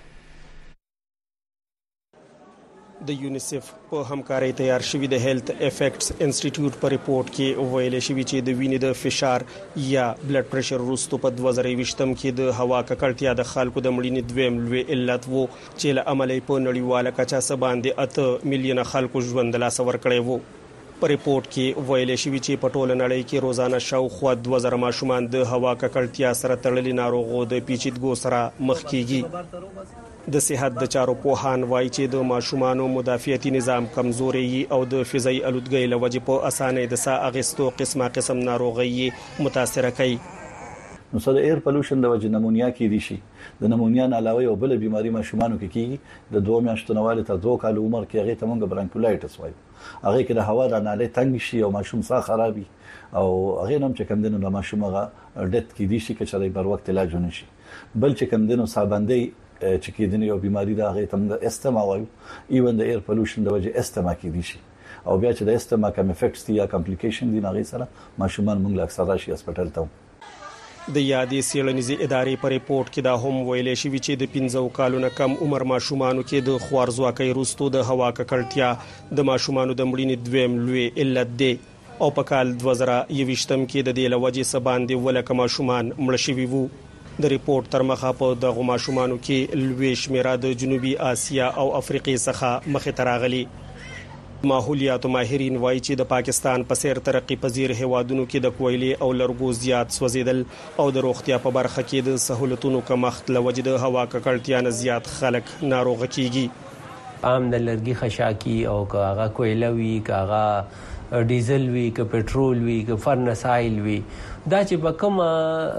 Speaker 11: د یونیسف په همکارۍ تیار شوی د هیلث افیکټس انسټیټیوټ په ریپورت کې ویل شوی چې د وینې د فشار یا بلډ پريشر وروسته په 2020م کې د هوا ککړتیا د خلکو د مړینې دویم لوی علت وو چې له عملي په نړیواله کچه سباندې 8 میلیونه خلکو ژوند لا سور کړی وو. په ریپورت کې ویل شوی چې په ټوله نړۍ کې روزانه شاوخوا 2000 ماشومان د هوا ککړتیا سره تړلي ناروغو د پیچیدګو سره مخ کیږي. د صحت د چارو پوهان وایي چې د ماشومانو مدافعتي نظام کمزوري او د فضایي الودګۍ لوجې په اسانۍ د ساه اغستو قسم ناروغي متاثر کوي.
Speaker 12: نو څه د ایر پولوشن د وجې نمونیا کې دي شي د نمونیا نه علاوه یو بل بیماری ماشومانو کې کیږي. د 2 میاشتو نواله تر 2 کال عمر کې هغه ته موږ برانکولایټس وایو. هغه کې د هوا د نالۍ تنګ شي او ماشوم ساه خرابي او هغه نوم چې کم دنو د ماشوم هغه ډیت کې دي شي چې بر وخت علاج ونشي. بل چې کم دنو سابندې چې کېدنه یو بیماری دا هغه تم د استما وایو. ایون د ایر پولوشن د وجې استما کې دي شي او بیا چې د استما کوم افیکټس دي یا کمپلیکیشن دي هغه سره ماشومان موږ اکثر راشي هسپتال ته.
Speaker 11: د یادې سیړنیزي ادارې په ریپورت کې دا هم ویل شوی چې د 15 کالونو کم عمر ماشومانو کې د خوارزواکۍ وروسته د هوا ککړتیا د ماشومانو د مړینې دویم لوی علت دی او په کال 2020م کې د دې لوجې سباندې ولکه ماشومان مړ شوي وو. د ریپورت تر مخه په دغه ماشومانو کې لوی شمیره د جنوبي اسیا او افریقې څخه مخې ته راغلي. ماحولیات ماهرین وایي چې د پاکستان په سیر ترقی پذیر هیوادونو کې د کویلي او لرګو زیات سوځیدل او د روغتیا په برخه کې د سہولتونو کمښت لوجې د هوا ککړتیا نه زیات خلک ناروغ کیږي.
Speaker 13: عام د لرګي خشاکی او کاغه کویلوي کاغه ډیزل وی ک پټرول وی ک فرنس آیل وی دا چې په کومه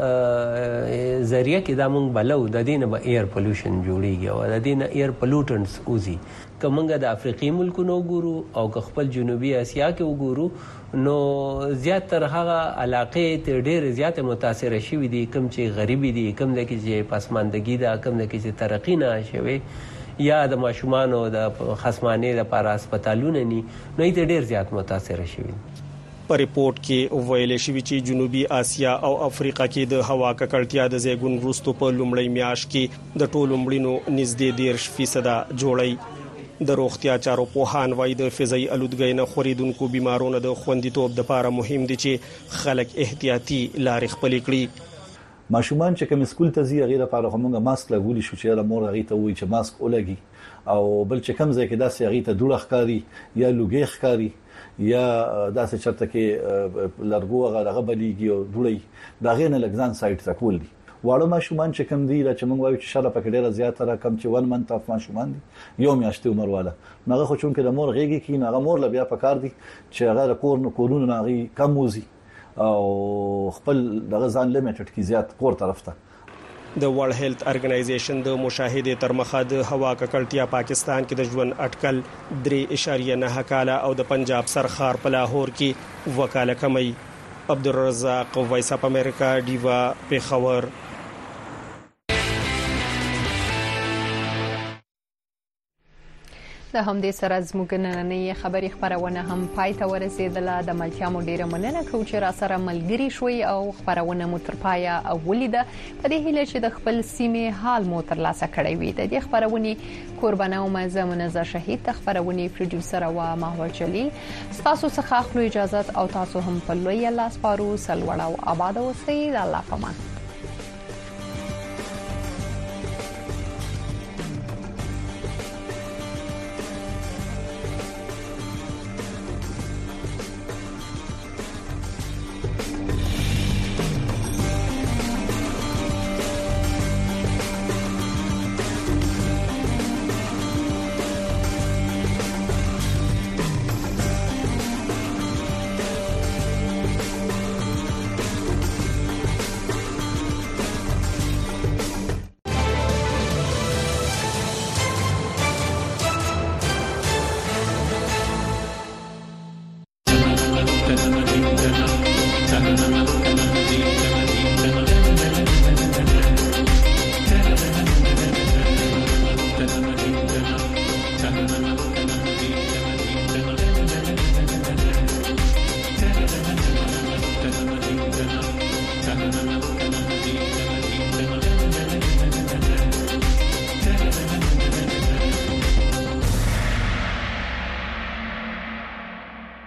Speaker 13: ذریعہ کې دا مونږ بلو د دینه به ایر پولوشن جوړیږي او د دینه ایر پولوټنټس اوزي کومګه د افریقي ملکونو ګورو او خپل جنوبي اسیا کې وګورو نو زیاتره هغه علاقې ته ډېر زیات متاثر شوي دي کوم چې غریبي دي کوم د کې چې پسماندګي ده کوم د کې چې ترقی نه شوي یا د ماشومانو د خصمانه لپاره هسپتالونه ني نو یې ډېر زیات متاثر شوي.
Speaker 11: په ریپورت کې ویل شوی چې جنوبي اسیا او افریقا کې د هوا ککړتیا د زیګون وروسته په لومړی میاشت کې د ټولو مړینو نږدې 10% جوړی. د روغتیا چارو پوهان وایي د فضایي الودګۍ نه خوريدونکو بیمارونو د خوندیتوب لپاره مهم دي چې خلک احتیاطي لارې خپل کړي.
Speaker 12: ماشومان چې کوم سکول ته ځي غیر لپاره همغه ماسک لګولي شو چې د مور غي ته وایي چې ماسک ولګي او بل چې کوم ځای کې داسې غي ته دوړه ښکاری یا لوګي ښکاری یا داسې چرته کې لرګو غره بلیږي او دوړي دا غینه لګزان سایت ته کول دي. واړه ماشومان چې کوم دي چې موږ وایو چې شاله پکې ډیره زیاته را کم چې 1 منت اف ماشومان دي یو میاشتې عمر والا هغه خو چون کې د مور غيږي کې هغه مور ل بیا پکار دي چې هغه کورونو ناغي کم وزي او خپل دغه ځان لیمیټډ کی زیات کور طرف ته.
Speaker 11: د ورلد هیلث ارګنایزیشن د مشاهده تر مخه د هوا ککړتیا پاکستان کې د ژوند اټکل 3.9 کاله او د پنجاب سرخار په لاهور کې وکاله کمی. عبدالرزاق، وایس اف امریکا، دیوا، پیښور.
Speaker 1: د همدې سره زموږ نننۍ خبري خبرونه هم پای ته ورسېدله. د ملتیا مو ډیره مننه کوم چې را سره ملګری شوي او خبرونه مو تر پایه ولیده. په دې هیله چې د خپل سیمې حال مو ترلاسه کړی وي. د دې خبرونه قربانه او منزه شهید د خبرونه پروډوسر او ماهور چلی تاسو څخه خپل اجازه او تاسو هم په لوی الله سپارو. سلوړ او آباد اوسئ. الله پامان.